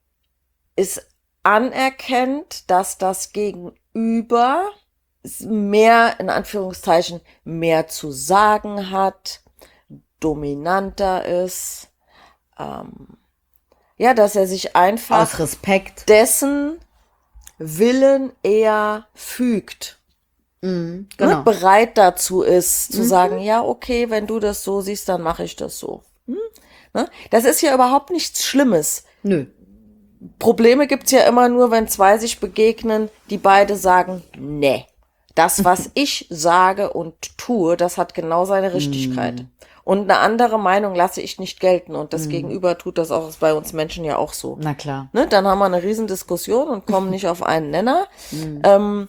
Speaker 3: es anerkennt, dass das Gegenüber mehr, in Anführungszeichen, mehr zu sagen hat, dominanter ist, ähm, ja, dass er sich einfach
Speaker 2: Aus Respekt.
Speaker 3: dessen Willen eher fügt,
Speaker 2: Mhm,
Speaker 3: ne,
Speaker 2: genau.
Speaker 3: bereit dazu ist, zu sagen, ja, okay, wenn du das so siehst, dann mache ich das so. Hm? Ne? Das ist ja überhaupt nichts Schlimmes.
Speaker 2: Nö.
Speaker 3: Probleme gibt's ja immer nur, wenn zwei sich begegnen, die beide sagen, nee, das, was ich sage und tue, das hat genau seine Richtigkeit. Und eine andere Meinung lasse ich nicht gelten und das Gegenüber tut das auch, ist bei uns Menschen ja auch so.
Speaker 2: Na klar.
Speaker 3: Ne, dann haben wir eine Riesendiskussion und kommen nicht auf einen Nenner. Ähm,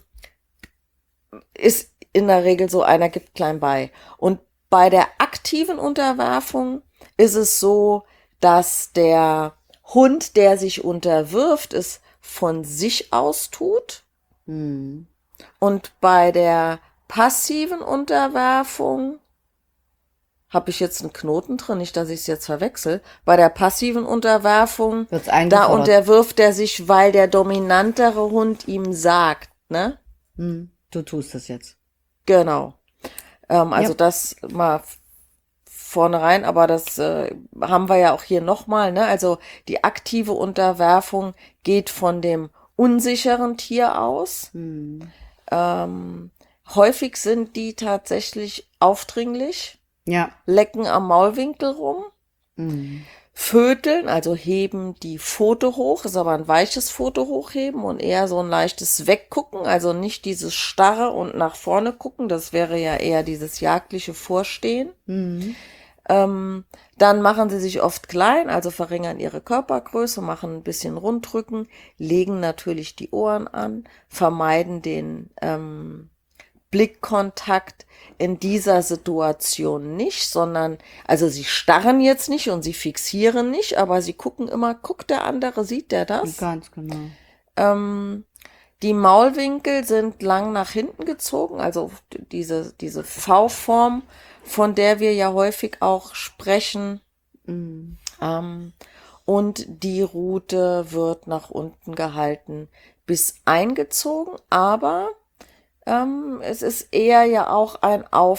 Speaker 3: ist in der Regel so, einer gibt klein bei. Und bei der aktiven Unterwerfung ist es so, dass der Hund, der sich unterwirft, es von sich aus tut.
Speaker 2: Mhm.
Speaker 3: Und bei der passiven Unterwerfung habe ich jetzt einen Knoten drin, nicht, dass ich es jetzt verwechsel. Bei der passiven Unterwerfung,
Speaker 2: Wird's
Speaker 3: da
Speaker 2: eingefordert.
Speaker 3: unterwirft er sich, weil der dominantere Hund ihm sagt, ne?
Speaker 2: Mhm. Du tust das jetzt.
Speaker 3: Genau. Ähm, also
Speaker 2: Ja.
Speaker 3: das mal f- vorne rein, aber das äh, haben wir ja auch hier nochmal, ne? Also die aktive Unterwerfung geht von dem unsicheren Tier aus.
Speaker 2: Mhm.
Speaker 3: Ähm, häufig sind die tatsächlich aufdringlich,
Speaker 2: Ja.
Speaker 3: lecken am Maulwinkel rum,
Speaker 2: Mhm.
Speaker 3: Vöteln, also heben die Pfote hoch, ist aber ein weiches Pfote hochheben und eher so ein leichtes Weggucken, also nicht dieses starre und nach vorne gucken, das wäre ja eher dieses jagdliche Vorstehen.
Speaker 2: Mhm.
Speaker 3: Ähm, dann machen sie sich oft klein, also verringern ihre Körpergröße, machen ein bisschen Runddrücken, legen natürlich die Ohren an, vermeiden den ähm, Blickkontakt in dieser Situation nicht, sondern, also sie starren jetzt nicht und sie fixieren nicht, aber sie gucken immer, guckt der andere, sieht der das?
Speaker 2: Ganz genau.
Speaker 3: Ähm, die Maulwinkel sind lang nach hinten gezogen, also diese, diese V-Form, von der wir ja häufig auch sprechen.
Speaker 2: Mhm.
Speaker 3: Ähm, und die Rute wird nach unten gehalten bis eingezogen, aber ähm, es ist eher ja auch ein Auf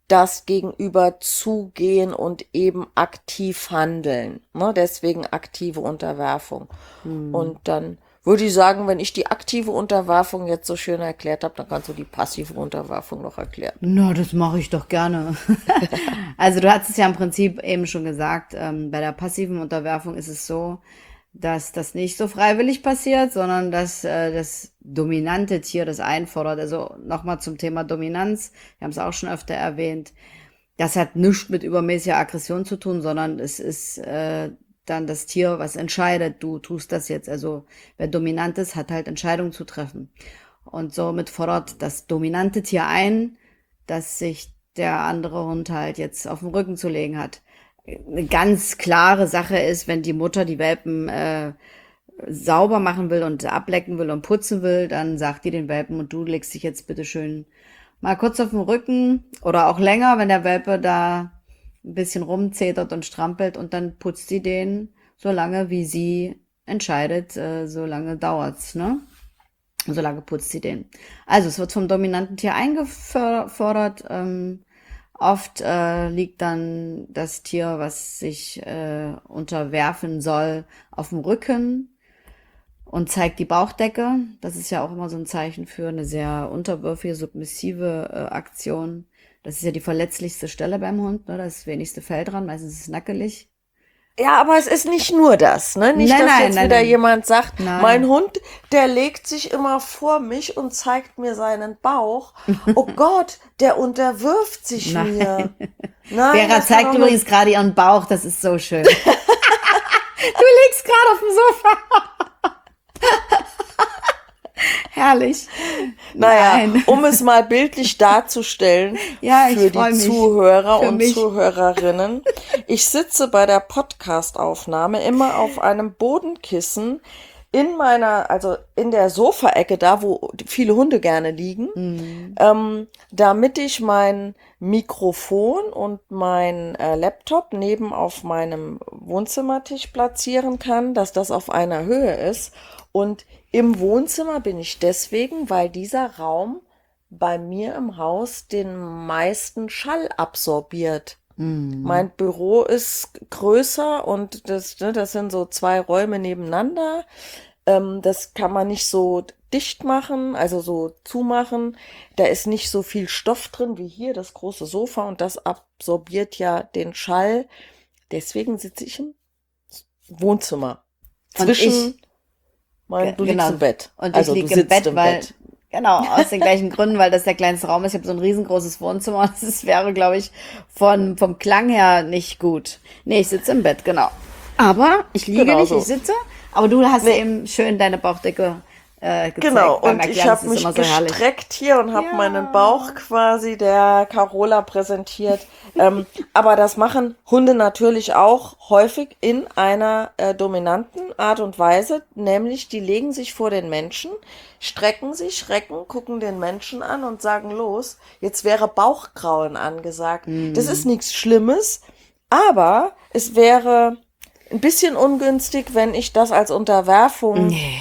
Speaker 3: das Gegenüber zugehen und eben aktiv handeln. Ne? Deswegen aktive Unterwerfung.
Speaker 2: Hm.
Speaker 3: Und dann würde ich sagen, wenn ich die aktive Unterwerfung jetzt so schön erklärt habe, dann kannst du die passive Unterwerfung noch erklären.
Speaker 2: Na, das mache ich doch gerne. Also du hast es ja im Prinzip eben schon gesagt, ähm, bei der passiven Unterwerfung ist es so, dass das nicht so freiwillig passiert, sondern dass äh, das dominante Tier das einfordert. Also nochmal zum Thema Dominanz, wir haben es auch schon öfter erwähnt, das hat nichts mit übermäßiger Aggression zu tun, sondern es ist äh, dann das Tier, was entscheidet, du tust das jetzt. Also wer dominant ist, hat halt Entscheidungen zu treffen. Und somit fordert das dominante Tier ein, dass sich der andere Hund halt jetzt auf den Rücken zu legen hat. Eine ganz klare Sache ist, wenn die Mutter die Welpen äh, sauber machen will und ablecken will und putzen will, dann sagt die den Welpen, und du legst dich jetzt bitte schön mal kurz auf den Rücken oder auch länger, wenn der Welpe da ein bisschen rumzetert und strampelt, und dann putzt sie den so lange, wie sie entscheidet, äh, so lange dauert's, ne? So lange putzt sie den. Also es wird vom dominanten Tier eingefordert. Ähm, oft äh, liegt dann das Tier, was sich äh, unterwerfen soll, auf dem Rücken und zeigt die Bauchdecke. Das ist ja auch immer so ein Zeichen für eine sehr unterwürfige, submissive äh, Aktion. Das ist ja die verletzlichste Stelle beim Hund, ne? Da ist das wenigste Fell dran, meistens ist es nackelig.
Speaker 3: Ja, aber es ist nicht nur das, ne? Nicht,
Speaker 2: Nein,
Speaker 3: dass
Speaker 2: nein,
Speaker 3: jetzt
Speaker 2: nein,
Speaker 3: wieder
Speaker 2: nein.
Speaker 3: jemand sagt,
Speaker 2: Nein.
Speaker 3: mein Hund, der legt sich immer vor mich und zeigt mir seinen Bauch. Oh Gott, der unterwirft sich
Speaker 2: Nein.
Speaker 3: mir. Nein,
Speaker 2: Vera
Speaker 3: das kann
Speaker 2: zeigt
Speaker 3: doch
Speaker 2: übrigens gerade ihren Bauch, das ist so schön. Du liegst gerade auf dem Sofa. Herrlich.
Speaker 3: Naja,
Speaker 2: Nein.
Speaker 3: um es mal bildlich darzustellen
Speaker 2: Ja, ich
Speaker 3: für
Speaker 2: freu
Speaker 3: die
Speaker 2: mich.
Speaker 3: Zuhörer
Speaker 2: Für
Speaker 3: und
Speaker 2: mich.
Speaker 3: Zuhörerinnen. Ich sitze bei der Podcast-Aufnahme immer auf einem Bodenkissen in meiner, also in der Sofaecke, da wo viele Hunde gerne liegen,
Speaker 2: Mhm.
Speaker 3: ähm, damit ich mein Mikrofon und mein äh, Laptop neben auf meinem Wohnzimmertisch platzieren kann, dass das auf einer Höhe ist. Und im Wohnzimmer bin ich deswegen, weil dieser Raum bei mir im Haus den meisten Schall absorbiert.
Speaker 2: Mhm.
Speaker 3: Mein Büro ist größer und das, ne, das sind so zwei Räume nebeneinander. Ähm, das kann man nicht so dicht machen, also so zumachen. Da ist nicht so viel Stoff drin wie hier, das große Sofa, und das absorbiert ja den Schall. Deswegen sitze ich im Wohnzimmer.
Speaker 2: Und
Speaker 3: Zwischen,
Speaker 2: ich-
Speaker 3: mein, du
Speaker 2: Ge-
Speaker 3: liegst
Speaker 2: genau.
Speaker 3: im Bett.
Speaker 2: Und ich
Speaker 3: also du
Speaker 2: liege
Speaker 3: sitzt
Speaker 2: im Bett,
Speaker 3: im
Speaker 2: weil,
Speaker 3: Bett.
Speaker 2: genau, aus den gleichen Gründen, weil das der kleinste Raum ist. Ich habe so ein riesengroßes Wohnzimmer. Das wäre, glaube ich, von, vom Klang her nicht gut. Nee, ich sitze im Bett, genau. Aber ich liege
Speaker 3: Genau
Speaker 2: nicht,
Speaker 3: so.
Speaker 2: ich sitze. Aber du hast
Speaker 3: Nee.
Speaker 2: eben schön deine Bauchdecke äh, gezeigt.
Speaker 3: Genau,
Speaker 2: beim
Speaker 3: und ich
Speaker 2: Erklären.
Speaker 3: habe
Speaker 2: Das ist
Speaker 3: mich
Speaker 2: immer so herrlich.
Speaker 3: gestreckt hier und habe
Speaker 2: Ja.
Speaker 3: meinen Bauch quasi der Carola präsentiert. ähm, aber das machen Hunde natürlich auch häufig in einer äh, dominanten Art und Weise, nämlich die legen sich vor den Menschen, strecken sich, schrecken, gucken den Menschen an und sagen, los, jetzt wäre Bauchkrauen angesagt. Das ist nichts Schlimmes, aber es wäre ein bisschen ungünstig, wenn ich das als Unterwerfung
Speaker 2: Nee.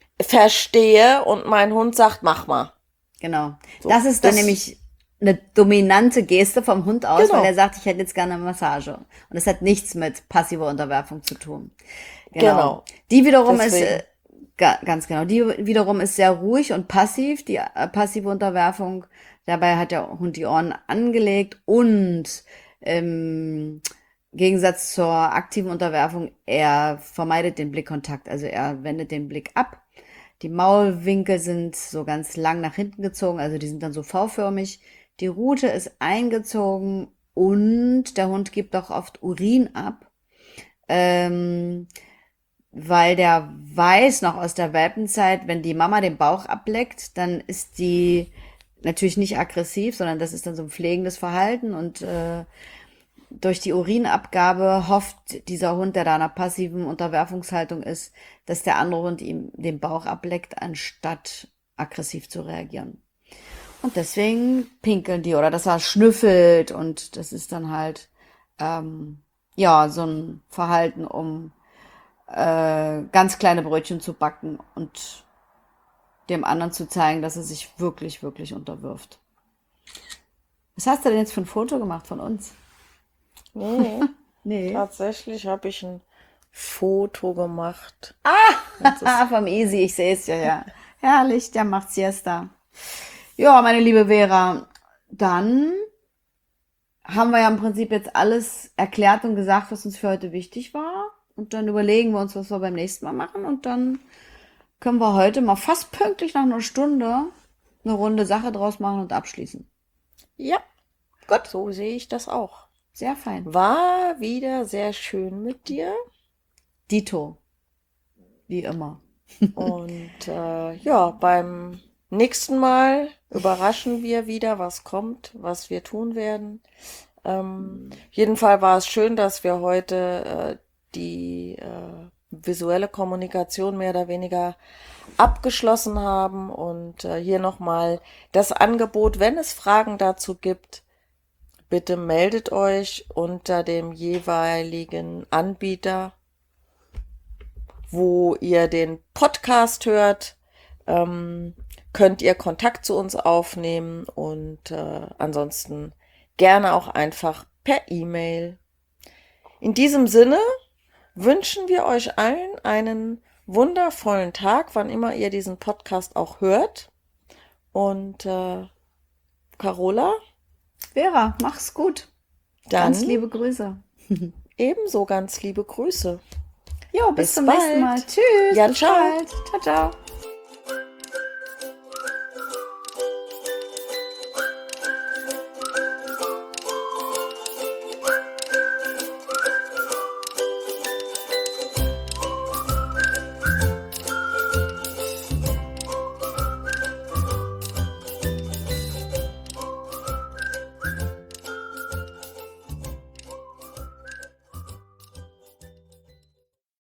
Speaker 3: verstehe und mein Hund sagt, mach mal.
Speaker 2: Genau.
Speaker 3: So,
Speaker 2: das ist dann
Speaker 3: das-
Speaker 2: nämlich eine dominante Geste vom Hund aus,
Speaker 3: Genau.
Speaker 2: weil er sagt, ich hätte jetzt gerne eine Massage. Und das hat nichts mit passiver Unterwerfung zu tun.
Speaker 3: Genau.
Speaker 2: Die wiederum
Speaker 3: Deswegen.
Speaker 2: ist, äh, ga, ganz genau, die wiederum ist sehr ruhig und passiv, die äh, passive Unterwerfung. Dabei hat der Hund die Ohren angelegt und im Gegensatz zur aktiven Unterwerfung, er vermeidet den Blickkontakt, also er wendet den Blick ab. Die Maulwinkel sind so ganz lang nach hinten gezogen, also die sind dann so V-förmig. Die Rute ist eingezogen und der Hund gibt auch oft Urin ab, ähm, weil der weiß noch aus der Welpenzeit, wenn die Mama den Bauch ableckt, dann ist die natürlich nicht aggressiv, sondern das ist dann so ein pflegendes Verhalten, und äh, durch die Urinabgabe hofft dieser Hund, der da in einer passiven Unterwerfungshaltung ist, dass der andere Hund ihm den Bauch ableckt, anstatt aggressiv zu reagieren. Und deswegen pinkeln die, oder dass er schnüffelt, und das ist dann halt ähm, ja so ein Verhalten, um äh, ganz kleine Brötchen zu backen und dem anderen zu zeigen, dass er sich wirklich, wirklich unterwirft. Was hast du denn jetzt für ein Foto gemacht von uns?
Speaker 3: Nee,
Speaker 2: Nee.
Speaker 3: tatsächlich habe ich ein Foto gemacht.
Speaker 2: Ah, vom Easy, ich sehe es ja, ja. Herrlich, der macht Siesta. Ja, meine liebe Vera, dann haben wir ja im Prinzip jetzt alles erklärt und gesagt, was uns für heute wichtig war. Und dann überlegen wir uns, was wir beim nächsten Mal machen. Und dann können wir heute mal fast pünktlich nach einer Stunde eine runde Sache draus machen und abschließen.
Speaker 3: Ja,
Speaker 2: Gut,
Speaker 3: so sehe ich das auch.
Speaker 2: sehr fein.
Speaker 3: War wieder sehr schön mit dir.
Speaker 2: Dito, wie immer.
Speaker 3: Und äh, ja, beim nächsten Mal überraschen wir wieder, was kommt, was wir tun werden. Ähm, auf jeden Fall war es schön, dass wir heute äh, die äh, visuelle Kommunikation mehr oder weniger abgeschlossen haben. Und äh, hier nochmal das Angebot, wenn es Fragen dazu gibt, bitte meldet euch unter dem jeweiligen Anbieter, wo ihr den Podcast hört, ähm, könnt ihr Kontakt zu uns aufnehmen und äh, ansonsten gerne auch einfach per E-Mail. In diesem Sinne wünschen wir euch allen einen wundervollen Tag, wann immer ihr diesen Podcast auch hört. Und äh, Carola,
Speaker 2: Vera, mach's gut.
Speaker 3: dann
Speaker 2: Ganz liebe Grüße.
Speaker 3: ebenso ganz liebe Grüße.
Speaker 2: Jo, bis,
Speaker 3: Bis
Speaker 2: zum nächsten
Speaker 3: bald.
Speaker 2: Mal. Tschüss.
Speaker 3: Ja,
Speaker 2: bis
Speaker 3: ciao.
Speaker 2: bald. Ciao, ciao.